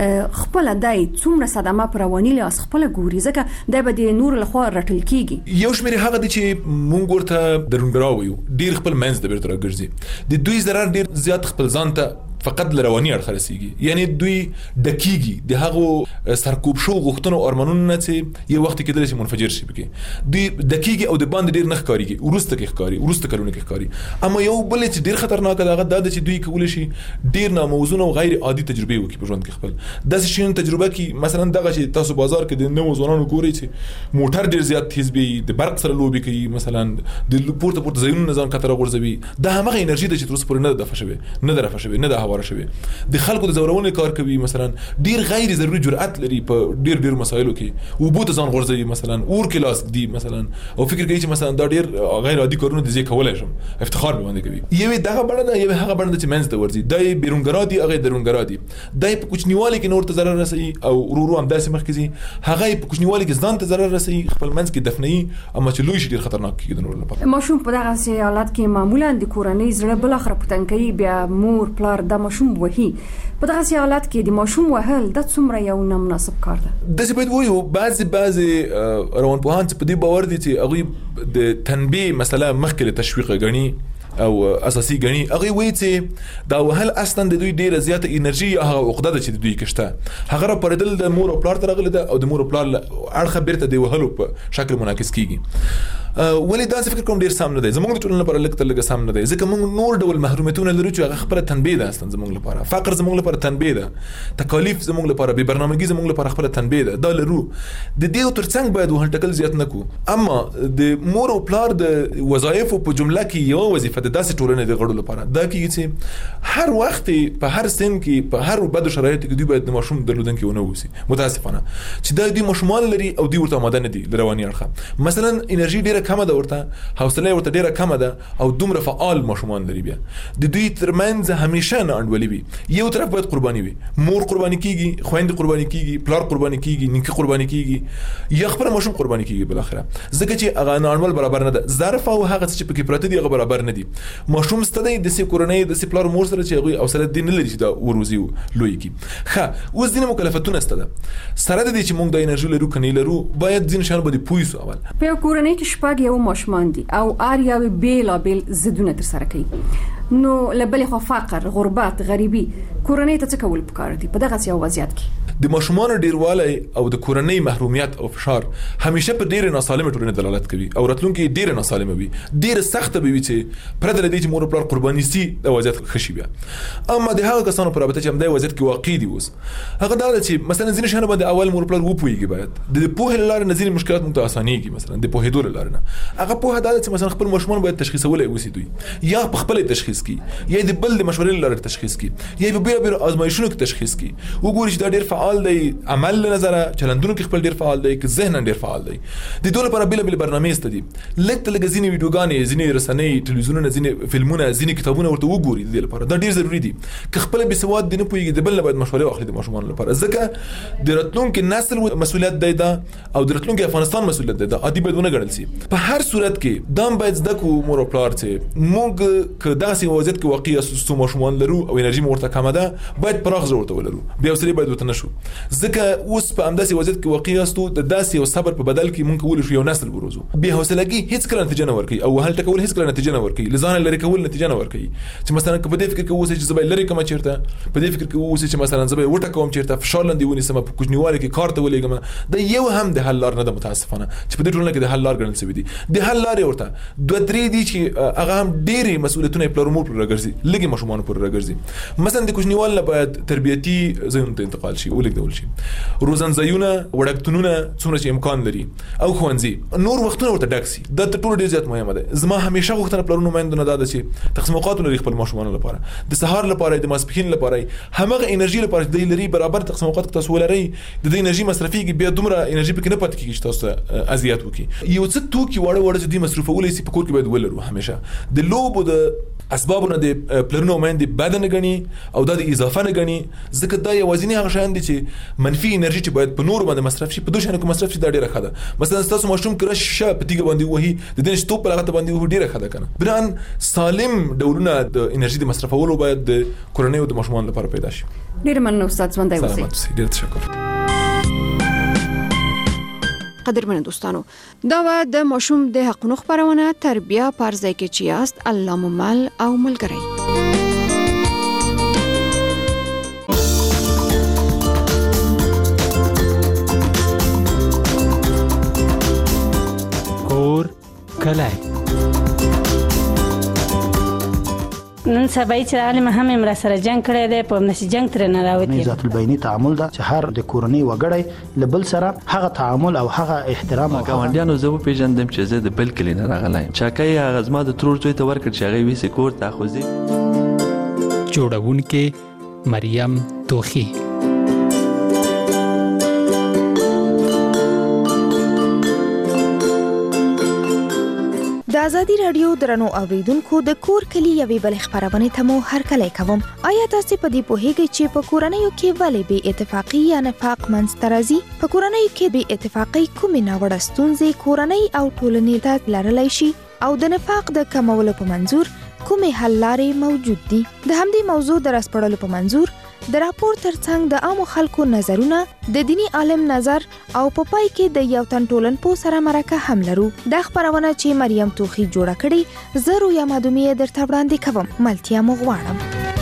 خپل دای څومره صدمه پر رواني لاس خپل ګوري ځکه د به د نور له خوا رټل کیږي. یو شمېر هغه دي چې مونږ ورته درونګراوي ډیر خپل منځ د بیرته راګرځي د دوی ضرر ډیر زیات خپل ځان ته فقط لرواني اړخ رسیږي یعنی دوی دقیقي د هغه سرکوب شو غوښتنو ارمانونو نه چې یو وخت کې کېدل شي منفجر شي بګي دوی دقیقي او د باندې ډیر نه ښکاریږي ورسته کې ښکاری ورسته کلونه کې ښکاری اما یو بل چې ډیر خطرناک ده هغه د چې دوی کول شي ډیر ناموزون او غیر عادي تجربه وکړي په ژوند کې خپل داسې شي تجربه کې مثلا دغه چې تاسو بازار کې د نوو ځوانانو ګوري چې موټر ډیر زیات تیز وي د برق سره لوبي کوي مثلا د پورته پورته ځایونو ځان کتره غورځوي دا هغه انرژي ده چې تر اوسه پورې نه دفع شوی نه درفع شوی نه د هواره شوی د خلکو د زورونې کار کوي مثلا ډیر غیر ضروري جرأت لري په ډیر ډیر مسایلو کې او بوت ځان غورځوي مثلا اور کې لاس دی مثلا او فکر کوي چې مثلا دا ډیر غیر عادي کارونه دي چې کولای شم افتخار به باندې کوي یوه دغه بڼه ده یوه هغه بڼه چې منځ ته ورځي دای بیرونګرا دي هغه درونګرا دي دای په کوچنیوالي کې نور ته ضرر رسي او ورورو هم داسې مخ کې هغه په کوچنیوالي کې ځان ته ضرر رسي خپل منځ کې دفني اما چې لوی شي ډیر خطرناک کیږي د نور لپاره. ماشوم په دغه حالت کې معمولا د کورنۍ زړه بل اخر پټنکي بیا مور پلار د ماشوم وهي په دغه حالت کې د ماشوم وهل د څومره یو نامناسب کار ده. د څه په وایو بعضي بعضي روانپوهان په دې باور دي چې هغه د تنبیه مسله مخکې تشویق غني او اساسي غني هغه وایي چې دا وهل اصلا د دوی ډیره زیاته انرژي هغه عقده ده چې دوی کشته هغه را پردل د مور او پلار ترغله ده او د مور او پلار اړخه بیرته دی وهلو په شکل منعکس کیږي. ولې دا فکر کوم ډیر سم نه دی زموږ د ټولنې لپاره لکه لکه سم نه دی ځکه موږ نور ډول محرومیتونه لرو چې هغه خپل تنبیه ده اصلا زموږ لپاره فقر زموږ لپاره تنبیه ده تکالیف زموږ لپاره به برنامه‌ریزي زموږ لپاره خپل تنبیه ده دا لرو د دې ترڅنګ باید وهل ټکل زیات نکو اما د مور او پلار د وظایف په جمله کې یو وظیفه ده داسې ټولنې د غړو لپاره دا کیږي چې هر وخت په هر سن کې په هر بدو شرایطو کې دوی باید د ماشوم درلودونکي ونه وسی متاسفانه چې دا دوی ماشومان لري او دوی ورته آماده نه دي رواني اړخه مثلا انرژي ډیره کمه ده ورته حوصله ورته ډیره کمه ده او دومره فعال ماشومان لري بیا د دوی ترمنځ همیشه نه انډولي وي یو طرف باید قرباني وي مور قرباني کیږي خويند قرباني کیږي پلار قرباني کیږي نیکه قرباني کیږي یا خپل ماشوم قرباني کیږي بل اخره ځکه چې هغه نارمل برابر نه ده ظرف او هغه چې پکې پراته دي هغه برابر نه دي ماشوم ستدي د سې کورنۍ د سې پلار مور سره چې هغه اوسره دین لري چې دا وروزي لوی کی ښه اوس دینه مکلفتونه ستده سره د دې چې موږ د انرژي لرو کني لرو باید ځین شان باندې پوي اول په کورنۍ کې شپږ یو ماشومان دي او اړیاوي بیل بیل زدونه تر سره کوي نو لبل خو فقر غربت غریبي کورنۍ ته څه کول پکار دي په دغه یو وضعیت کې د ماشومان ډیروالی او د کورنۍ محرومیت او فشار همیشه په ډیر ناسالمه ټولنه دلالت کوي او راتلونکي ډیر ناسالمه وي ډیر سخت به وي چې پرد لدی چې مور پلار قرباني سي د وضعیت خشي بیا اما د هغه کسانو پر رابطه چې هم د وضعیت کې واقع دي اوس هغه دا چې مثلا ځینې شانه باندې اول مور پلار وپويږي باید د پوهه لاره نظر مشکلات مونږ ته اسانيږي مثلا د پوهه دور لاره نه هغه پوهه دا چې مثلا خپل ماشومان باید تشخیصولای وسی دوی یا خپل تشخیص کی یا د بل د مشورې لاره تشخیص کی یا به بیره بیره آزمایښتونو کې تشخیص کی وګوري چې دا ډیر فعال دی عمل نظر چلندونو کې خپل ډیر فعال دی که ذهن ډیر فعال دی د دوه لپاره بل بل برنامه است دي لکه لکه ځینې ویډیوګانې ځینې رسنۍ ټلویزیونونه ځینې فلمونه ځینې کتابونه ورته وګوري د لپاره دا ډیر ضروری دي که خپل به سواد دي نه پويږي د بل باید مشوره واخلي د ماشومان لپاره ځکه د راتلونکي نسل مسؤلیت دی دا او د راتلونکي افغانستان مسؤلیت دی دا عادي باید ونه ګڼل شي په هر صورت کې دام باید د کو مور پلار ته موږ که داسې وضعیت کې واقعي اساس ماشومان لرو او انرژي مورته کمه ده باید پراخ ضرورت ولرو بیا وسري باید وته نشو ځکه اوس په همداسې وضعیت کې واقعي استو د داسې او صبر په بدل کې مونږ کول شو یو نسل وروزو بیا حوصلهګي هیڅ کله نتیجه نه ورکي او هل تکول هیڅ کله نتیجه نه ورکي لزان لري کول نتیجه نه ورکي چې مثلا په دې فکر کې اوس چې زبې لري کوم چیرته په دې فکر کې اوس چې مثلا زبې وټه کوم چیرته فشار لاندې ونی سم په کوچنیواله کې کار ته ولېګم د یو هم د حل لار نه د متاسفانه چې په دې ټولنه کې د حل لار ګڼل شوی دي د حل لار ورته دوه درې دي چې هغه هم ډېری مسؤلیتونه پر مور پر راګرځي لګي ماشومان پر راګرځي مثلا د کوچنیوال نه باید تربیتی ځایونو ته انتقال شي ولګول شي روزنځایونه وړکتونونه څومره چې امکان لري او ښوونځي نور وختونه ورته ډک سي دا تر ټولو ډیر زیات مهمه ده زما همیشه غوښتنه پلرونو مایندونه دا ده چې تقسیم اوقات لري خپل ماشومان لپاره د سهار لپاره د ماسپخین لپاره همغه انرژي لپاره د لري برابر تقسیم اوقات تاسو ولري د دې انرژي مصرفيږي بیا دومره انرژي پکې نه پاتې کیږي تاسو اذیت وکي یو څه توکي وړه وړه چې د مصرفولې سي په کور کې باید ولرو همیشه د لوبو د اسبابونه د پلرونو مایندې بدن غني او د اضافه نه غني ځکه دا یوازینی هغه شان دي چې منفي انرژي چې باید په نور باندې مصرف شي په دوه شانو کې مصرف شي دا ډیره ښه ده مثلا تاسو ماشوم کرش شه پتیګه باندې وਹੀ د دې شتو په لغت باندې وه ډیره ښه ده کنه بران سالم ډولونه د انرژي د مصرفولو باید د کورنۍ او د ماشومان لپاره پیدا شي ډیر مننه استاد ژوندۍ اوسئ سلامت ډیر تشکر قدرمن دوستانو دا و د ماشوم د حقونو خبرونه تربیه پرځای کې چیاست الله ممل او ملګری کور کلای نن سبا چې عالم هم امر سره جنگ کړی دی په نشي جنگ تر نه راوتی ذات البینی تعامل دا چې هر د کورنۍ وګړی لبل سره هغه تعامل او هغه احترام او ګاونډیانو زه په پیژندم چې زه د بل کلی نه راغلایم چاکای هغه زما د ترور څوی ته ورکړ چې هغه ویسه کور ته خوځي جوړونکې مریم توخی د ازادي رادیو درنو اوریدونکو د کور کلی یوې بل خبرونه ته مو هر کله کوم آیا تاسو په دې پوهیږئ چې په کورنیو کې ولې بې اتفاقی یا نفاق منځته راځي په کورنیو کې بې اتفاقی کومې ناوړه ستونزې کورنۍ او ټولنې ته لرلای شي او د نفاق د کمولو په منظور کومې حل لارې موجود دي د همدې موضوع د راسپړلو په منظور د راپور ترڅنګ د عامو خلکو نظرونه د دینی عالم نظر او په پای کې د یو تن ټولنپوه سره مرکه هم لرو دا خبرونه چې مریم توخی جوړه کړې زه رویا مادومی درته وړاندې کوم ملتیا مو غواړم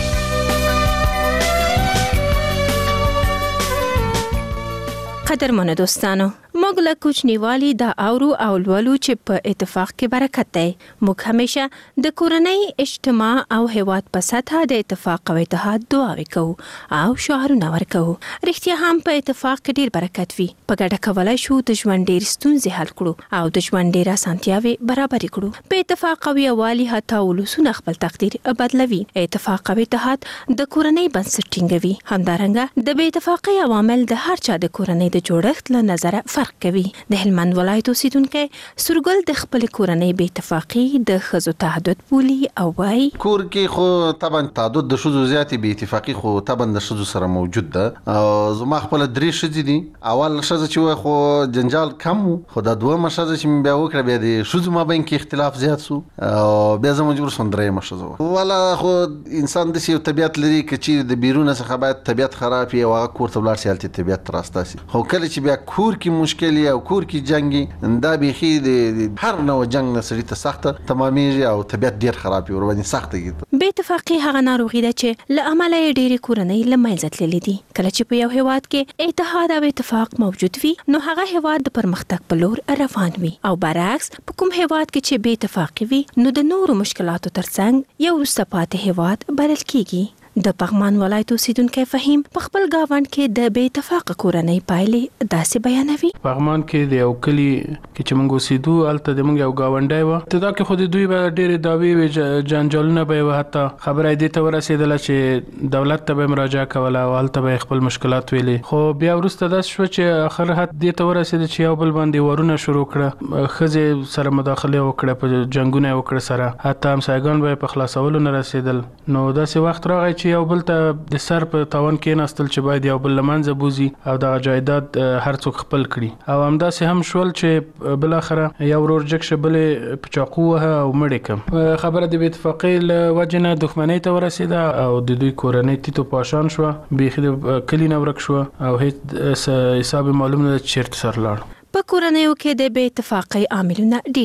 قدرمنو دوستانو موږ له کوچنیوالي د اورو او لولو چې په اتفاق کې برکت دی موږ همیشه د کورنۍ اجتماع او هیواد په سطح د اتفاق او اتحاد دعاوې کوو او شعارونه ورکوو رښتیا هم په اتفاق کې ډیر برکت وي په ګډه کولای شو د ژوند ډیر ستونزې حل کړو او د ژوند ډیر اسانتیاوې برابر کړو په اتفاق او یووالي حتی ولسونه خپل تقدیر بدلوي اتفاق او اتحاد د کورنۍ بنسټ ټینګوي همدارنګه د بې اتفاقۍ عوامل د هر چا د کورنۍ د جوړښت له نظره فرق کوي د هلمند ولایت اوسیدونکو سرګل د خپل کورنۍ بې اتفاقي د خزو تعدد بولی او وای کور کې خو طبعا تعدد د شذو زیاتې بې اتفاقي خو طبعا د شذو سره موجود ده او زما خپل درې شذې دي اول شذ چې خو جنجال کم خو د دوه شذ چې بیا وکړه بیا د شذو مابین کې اختلاف زیات سو او بیا زه مجبور شوم درې مشذ ولا خو انسان د سیو طبيعت لري چې د بیرونه څخه باید طبيعت خراب وي او کور ته ولاړ شي الته طبيعت تراستاسي خو کله چې بیا کور کې مشکل او کور کې جنگي دا بيخي د هر نوع جنگ نه سړي ته سخته تمامېږي او طبيعت ډیر خراب وي ور باندې سخته کیږي بې اتفاقي هغه ناروغي ده چې له عمله ډېری کورنۍ له منځه تللې دي کله چې په یو هیواد کې اتحاد او اتفاق موجود وي نو هغه هیواد د پرمختګ په لور روان وي او برعکس په کوم هیواد کې چې بې اتفاقي وي نو د نورو مشکلاتو ترڅنګ یو وروسته پاتې هیواد بلل کیږي د پغمان ولایت اوسیدونکو فهیم په خپل گاوند کې د بې اتفاق کورنۍ پایلې داسې بیانوي پغمان کې د یو کلی کې چې موږ اوسېدو الته د موږ یو گاونډی و ابتدا کې خو د دوی به ډېرې دعوې وي جنجالونه به وي حتی خبره یې دې ته ورسېدله چې دولت ته به مراجعه کوله او هلته به خپل مشکلات ویلې خو بیا وروسته داسې شوه چې آخر حد دې ته ورسېده چې یو بل باندې وارونه شروع کړه ښځې سره مداخله وکړه په جنګونه یې وکړه سره حتی همسایګان به یې په خلاصولو نه رسېدل نو داسې وخت راغی چې یو بل ته د سر په تاوان کېناستل چې باید یو بل له منځه بوځي او دغه جایداد هر څوک خپل کړي او همداسې هم شول چې بالاخره یو ورور جګ شه بلې په چاقو وهه او مړ یې کړم خبره د بې اتفاقۍ له وجې نه دښمنۍ ته ورسېده او د دوی کورنۍ تیتو پاشان شوه بیخي د کلي نه ورک شوه او هیڅ حساب معلوم نه ده چې چېرته سر لاړ په کورنیو کې د بې اتفاقۍ عاملونه ډیر دي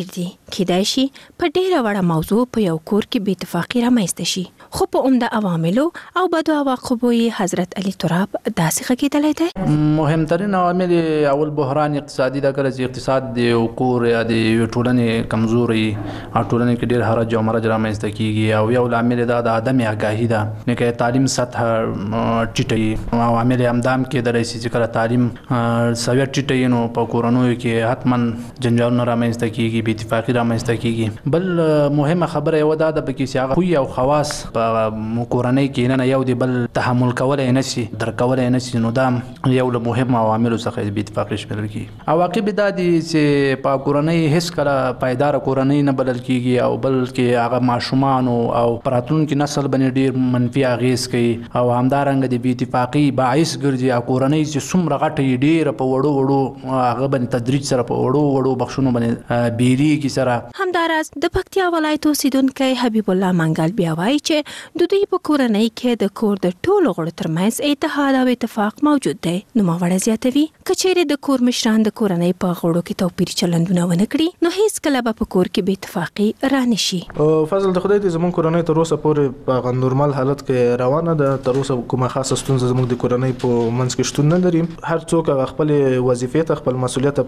کېدای شي په ډیره وړه موضوع په یو کور کې بې اتفاقي رامنځته شي، خو په عمده عواملو او بدو عواقبو یې حضرت علي تراب داسې غږېدلی دی. مهمترین عوامل اول بحران اقتصادي دا کله چې اقتصاد د یو کور یا د یو ټولنې کمزوري او ټولنې کې ډېر حرج او مرج رامنځته کیږي، او یو عامل دا د عدم آگاهي ده، لکه تعلیم سطح ټیټه او عامل همدام کېدلی شي چې کله تعلیم سویه ټیټه نو په کورنیو کې حتما جنجالونه رامنځته کیږي، بې اتفاقي رامنځته کیږي. بل مهمه خبره یو دا ده پکې چې هغه خوی او خواص په کورنۍ کې نه یو دی بل تحمل کولی نه شي، درک کولی نه شي، نو دا یو له مهمو عواملو څخه بې اتفاقي شمیرل کیږي. عواقب دا دي چې په کورنۍ هیڅ کله پایداره کورنۍ نه بلل کیږي، او بلکې هغه ماشومان او راتلونکي نسل باندې ډېر منفي اغېز کوي، او همدارنګه د بې اتفاقي باعث ګرځي. او کورنۍ چې څومره غټه یې ډېره په وړو وړو هغه باندې تدریج سره په وړو وړو بخښونو باندې بیریږي سره. همداراز د پکتیا ولایت اوسیدونکی حبیب الله منګل بیا وایي چې د دوی په کورنۍ کې د کور د ټولو غړو ترمنځ اتحاد او اتفاق موجود دی. نوموړی زیاتوي که چیرې د کور مشران د کورنۍ په غړو کې توپیر چلندونه ونه کړي نو هیڅ کله به په کور کې بې اتفاقي را نه شي. فضل د خدای دې زموږ کورنۍ تر اوسه پورې په نورمال حالت کې روانه ده. تر اوسه کومه خاصه ستونزه زموږ د کورنۍ په منځ کې شتون نه لري. هر څوک خپل وظیفې ته خپل مسؤلیت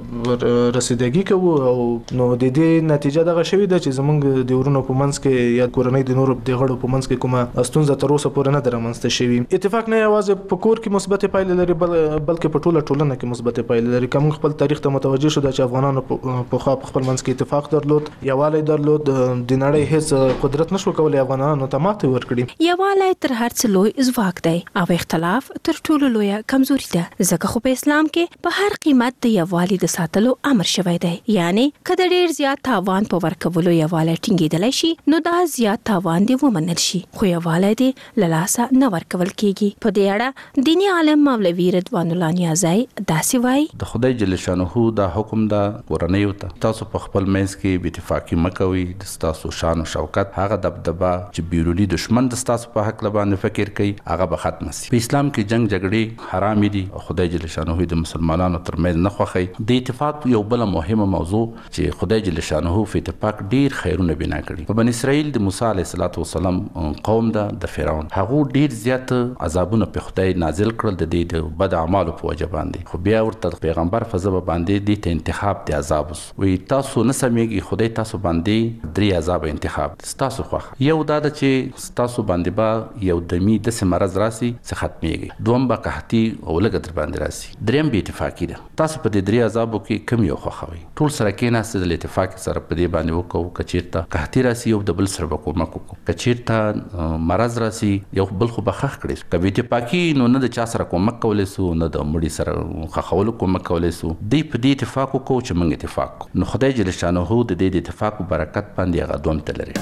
رسیدګي کوي، او نو د دې نتیجه دغه شوې ده چې زموږ د ورونو په منځ کې یا کورنۍ د نورو د غړو په منځ کې کومه ستونزه تر اوسه پورې نه ده رامنځته شوې. اتفاق نه یوازې په کور کې مثبت پایلې لري بلکې په ټوله ټولنه کې مثبت پایلې لري. کوم خپل تاریخ ته متوجه شو چې افغانانو په خوا په خپل منځ کې اتفاق درلود، یووالی درلود، د نړۍ هیڅ قدرت نشو کولای افغانانو ته ماته ورکړي. یووالی تر هر څه لوی ځواک دی او اختلاف تر ټولو لویه کمزوري ده، ځکه خو په اسلام کې په هر قیمت د یووالي د ساتلو امر شوی دی. یعنی که د ډیر زیات تاوان په ورکولو یووالی ټینګېدلی شي نو دا زیات تاوان دی ومنل شي، خو یووالی دی له لاسه نه ورکول کیږي. په دې اړه دیني عالم مولوي رضوان الله نیازی داسې وایي: د خدای جل شانه دا حکم دا کورنیو ته تاسو په خپل منځ کې بې اتفاقي مه کوئ، د ستاسو شان او شوکت هغه دبدبه چې بیروني دشمن د ستاسو په حق باندې فکر کوي هغه به ختم شي. په اسلام کې جنگ جګړې حرام دي او خدای جل شانه د مسلمانانو ترمنځ نه خوښي. د اتفاق یو بل مهمه موضوع چې خدای جل شانه په اتفاق ډیر خیرونه بنا کړي. په بنی اسرائیل د موسی علیه السلام قوم دا د فرعون هغه ډیر زیات عذابونه په خدای نازل کړل د دې د بد اعمالو په وجه باندې، خو بیا ورته پیغمبر فزبه باندې د انتخاب د عذاب وي تاسو نه سمېږي، خدای تاسو باندې درې عذاب انتخاب تاسو خو یو دا چې تاسو باندې با یو دمی د سمرز راسي څخه ختميږي، دوم با قحطي او لګ در باندې راسي، دریم به اتفاقی ده. تاسو په دې درې عذابو کې کم یو خوخوي ټول سره کې نه د اتفاق سره په دې باندې وکړو. کچیرته قحطي راسي یو د بل سره کومک وکړو، کچیرته مرز راسي یو بل خو بخښ کړي. کبي اتفاقی نو نه د چا سره کومک کولای سو نه د مړي سره خخول کومک کولای سو. دی په دې اتفاق کو چې موږ اتفاق نو خدای جل شانه د دې اتفاق برکت باندې هغه دوم تلري.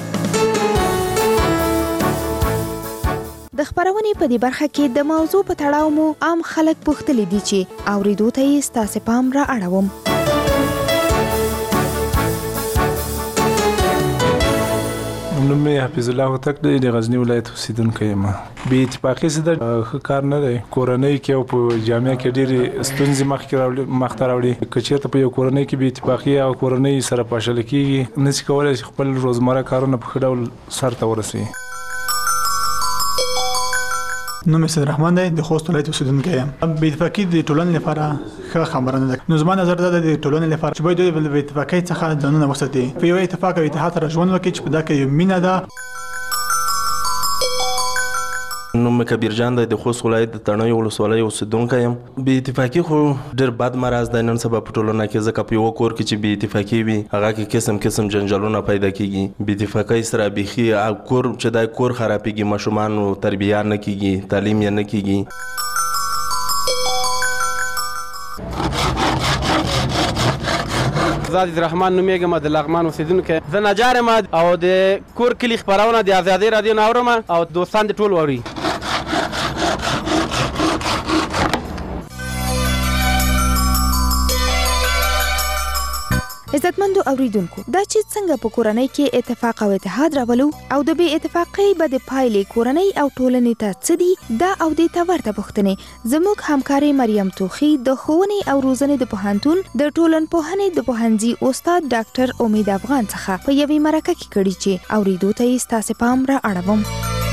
د خبرونې په دې برخه کې د موضوع په تړاو مو عام خلک پوښتلي دي چې اوریدو ته یې ستاسو پام را اړوم. نوم یې حفیظ الله هوتک دی، د غزنی ولایت اوسیدونکی یم. بې اتفاقي څه د ښه کار نه دی. کورنۍ کې او په جامعه کې ډېرې ستونزې مخته راوړي. که چېرته په یو کورنۍ کې بې اتفاقي او کورنۍ سره پاشل کېږي نه شي کولی چې خپل روزمره کارونه په ښه ډول سرته ورسوي. نوم یې صدررحمن دی، د خوست ولایت اوسیدونکی یم. بې اتفاقي د ټولنې لپاره ښه خبره نه ده. نو زما نظر دا دی د ټولنې لپاره چې باید دوی د بې اتفاقۍ څخه ځانونه وساتي، په یو اتفاق او اتحاد سره ژوند وکړي چې په دا کې یو مینه ده. نوم مې کبیر جان دی، د خوست ولایت د تڼیو ولسوالۍ اوسیدونکی یم. بې اتفاقي خو ډېر بد مرض دی نن سبا په ټولنه کې، ځکه په یوه کور کې چې بې اتفاقي وي هغه کې قسم قسم جنجالونه پیدا کېږي. بې اتفاقۍ سره بیخي کور چې دی کور خرابېږي، ماشومانو تربیه نه کېږي، تعلیم یې نه کېږي. زه عزیزرحمن نومېږم، د لغمان اوسېدونکی. زه نجار یم او د کور کلي خپرونه د ازادۍ راډیو نه اورم او دوستان دې ټول واوري. عزتمندو اوریدونکو دا چې څنګه په کورنۍ کې اتفاق او اتحاد راولو او د بې اتفاقۍ بد پایلې کورنۍ او ټولنې ته څه دي دا او د تورته پوښتنې زموږ همکارې مریم توخی د ښوونې او روزنې د پوهنتون د ټولنپوهنې د پوهنځي استاد ډاکټر امید افغان څخه په یوې مرکه کې کړي چې اوریدو ته یې ستاسې پام را اړوم.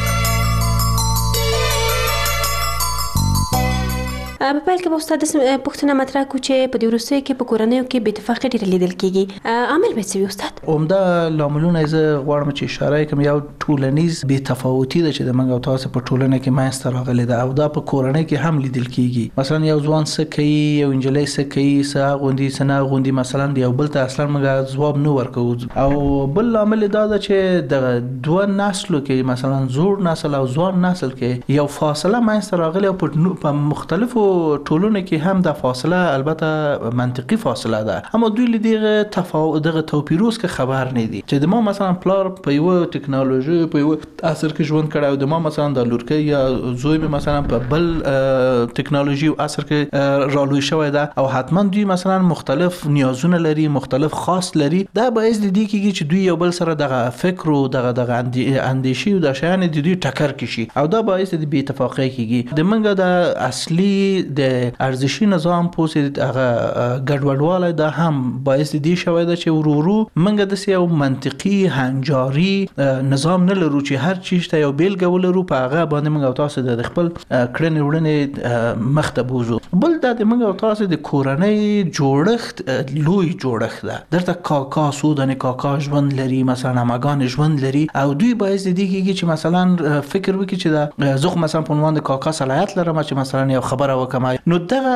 په پیل کې به استاد پوښتنه مطرح کړو چې په دې وروستیو کې په کورنیو کې بې اتفاقي ډېره لیدل کېږي. عامل به څه وي استاد؟ عمده لاملونه زه غواړم چې اشاره وکړم. یو ټولنیز بې تفاوتي ده چې د موږ او تاسو په ټولنه کې منځته راغلې ده او دا په کورنۍ کې هم لیدل کېږي. مثلا یو ځوان څه کوي، یو نجلۍ څه کوي، څه اغوندي څه نه اغوندي، مثلا د یو بل ته اصلا موږ ځواب نه ورکوو. او بل لامل دا ده چې د دوه نسلو کې مثلا زوړ نسل او ځوان نسل کې یو فاصله منځته راغلې او په مختلفو ټولنو کې هم د فاصله البته منطقي فاصله ده، اما دوی له دغه تفاوت دغه توپیروس کې خبر نه دي چې د ما مثلا پلار په یو ټکنالوژي په یو عصر کې ژوند کړی او د ما مثلا د لورکۍ یا زوی مثلا په بل ټکنالوژي او عصر کې رالوی شوی ده او حتما دوی مثلا مختلف نیازونه لري، مختلف خاص لري. دا باعث د دې کېږي چې دوی یو بل سره دغه فکر او دغه دغه اندیشي او د شیان د دوی ټکر کشي او دا باعث د بې اتفاقۍ کېږي. د منګه د اصلي د ارزشي نظام پوسې هغه ګډوډوالی دا هم باعث دي شوی ده چې ورورو منګه د یو منطقي هنجاري نظام نه لرو چې هر چیز ته یو بیلګه ولرو په هغه باندې منګه او تاسو د خپل کړنې وړنې مخ ته بوزو. بل دا د منګه او تاسو د کورنۍ جوړښت لوی جوړښت ده. درته کاکا سودانه کاکا ژوند لري، مثلا ماګان ژوند لري او دوی باعث دي کېږي چې مثلا فکر وکړي چې دا زه مثلا په عنوان د کاکا صلاحیت لرم چې مثلا یو خبره وکم. نو دغه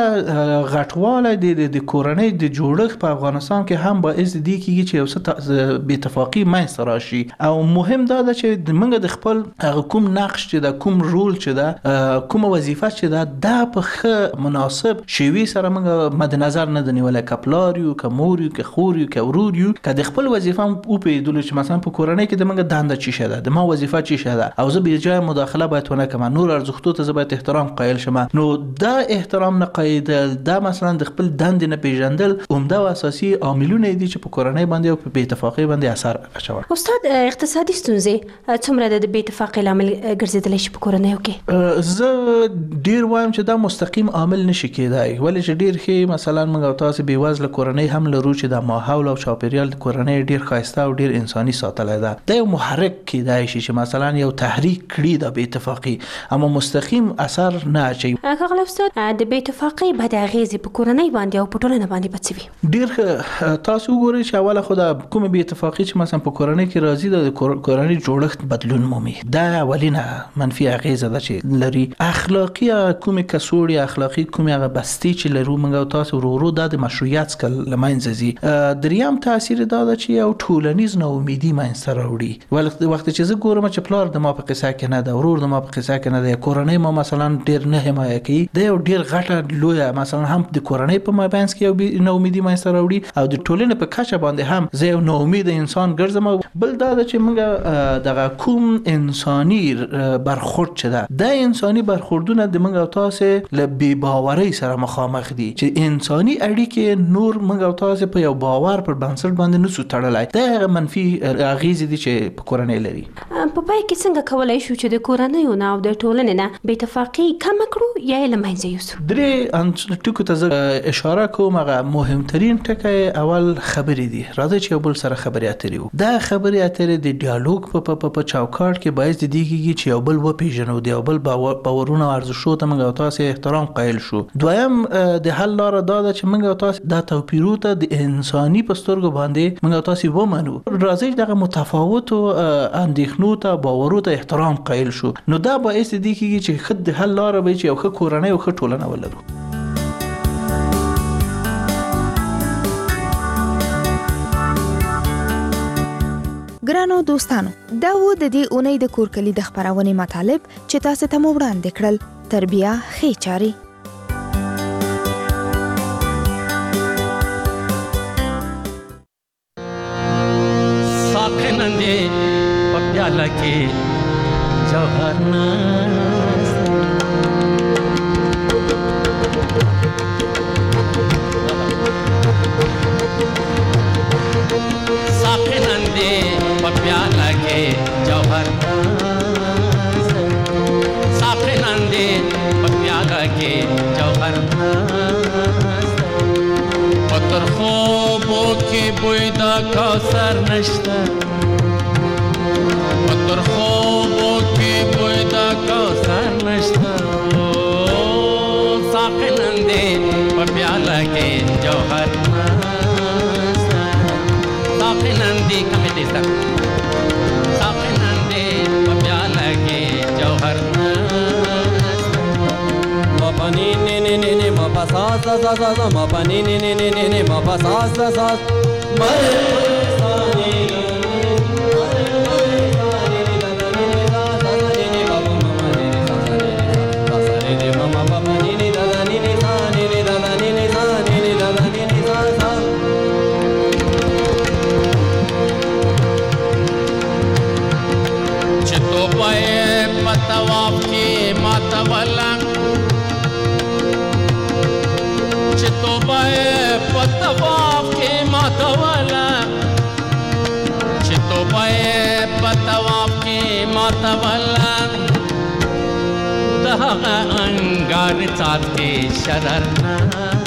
غټواله د د کورنۍ د جوړښت په افغانستان کې هم باعث دي کېږي چې یو څه بې اتفاقي منځته راشي. او مهم دا ده چې موږ د خپل کوم نقش چې د کوم رول چې ده کوم وظیفه چې ده دا په ښه مناسب شیوي سره موږ مد نظر نه دی نیولای. که پلار یو، که مور یو، که خور یو، که ورور یو، که د خپل وظیفه هم وپوهېدلو چې مثلا په کورنۍ کې د موږ دنده چی شه ده، د ما وظیفه چی شه ده او زه بې ځایه مداخله باید ونه کړم، نور ارزښتونو ته زه باید احترام قایل شم. نو دا احترام نه قایدل دا مثلا د خپل دند نه پیژندل عمده او اساسي عاملونه دي چې په کورنۍ باندې او په بې اتفاقۍ باندې اثر اچوي. استاد اقتصادي ستونزې څومره د بې اتفاقۍ لامل ګرځیدلی شي په کورنۍ کې؟ زه ډیر وایم چې دا مستقیم عامل نشي کېدای، ولې چې ډیر ښه مثلا موږ او تاسو بې وزله کورنۍ هم لرو چې د ماحول او چاپیریال د کورنۍ ډیر ښایسته او ډیر انساني ساتلی ده. دا یو محرک کېدای شي چې مثلا یو تحریک کړي د بې اتفاقۍ، اما مستقیم اثر نه اچوي. ښاغلی استاد د بې اتفاقۍ بد اغیزې په کورنۍ باندې او په ټولنه باندې به څه وي؟ ډیر تاسو وګورئ چې اوله خو د کومه بې اتفاقۍ چې مثلا په کورنۍ کې راځي د کورنۍ جوړښت بدلون مومي. دا اولینه منفي اغیزه ده چې لري. اخلاقی کومه کسوړي اخلاقی کومه هغه بستي چې لرو موږ او تاسو ورو د مشروعیت کل لمنځه ځي. دریم تاثیر دا ده چې یو ټولنیز ناامیدي منځته راوړي. وخت چې زه ګورم چې پلار د ما په قصه کې نه ده، ورور د ما په قصه کې نه ده، کورنۍ ما مثلا ډیر نه حمایه کوي، دا یو ډیر غټه لویه مثلا هم د کورنۍ په مابینځ کې یو ناامیدي منځته راوړي او د ټولنې په کچه باندې هم زه یو ناامید انسان ګرځم. بل دا ده چې موږ دغه کوم انساني برخورد چې ده د انساني برخوردونه د موږ او تاسو له بې باورۍ سره مخامخ دي چې انساني اړیکې نور موږ او تاسو په یو باور پر بنسټ باندې نسو تړلای. دا منفي اغیزې دي چې په کورنۍ لري. په پای کې څنګه کولای شو چې د کورنۍ او د ټولنې نه بې اتفاقي کم کړو یا له منځه یوسو؟ درې ټکو ته اشاره کوم. هغه مهمترین ټکی اول خبرې دي. راځي چې یو بل سره خبرې اترې وو. دا خبرې اترې د ډیالوګ په په چوکاټ کې باعث دي کېږي چې یو بل وپیژنو، د یو بل باورونه او ارزښتونو ته موږ او تاسو احترام قایل شو. دویم د حل لاره دا ده چې موږ او تاسو دا توپیرو ته د انساني په سترګو باندې موږ او تاسو ومنو. راځي دغه متفاوتو اندېښنو ته باورو ته احترام قایل شو. نو دا باعث دي کېږي چې خد د حل لاره به چې یو ښه کورنۍ او ښه ټولنه ولرو. ګرانو دوستانو، دا و د دې اونۍ د کورکلي د خبرونې مطالب چې تاسو ته مو وړاندې کړل. تربیه ښې چارې. ساکنندې په پیاله کې جوهر ناست خوبو کې بوی دا کوثر نشته په تر خوبو کې بوی دا کوثر نشته ساقي نن دې په پیاله کې جوهر نشته ساقي نن دې کمې دې ساقي نن دې په پیاله کې جوهر pa ni ni ni ni ni ma pa sa sa sa sa sa ma pa ni ni ni ni ni ni ma pa sa sa sa ma sa ni Chito pae patawap ki matawala Chitobae patawaf ke matawala Chitobae patawaf ke matawala Daha angar saat ke shararna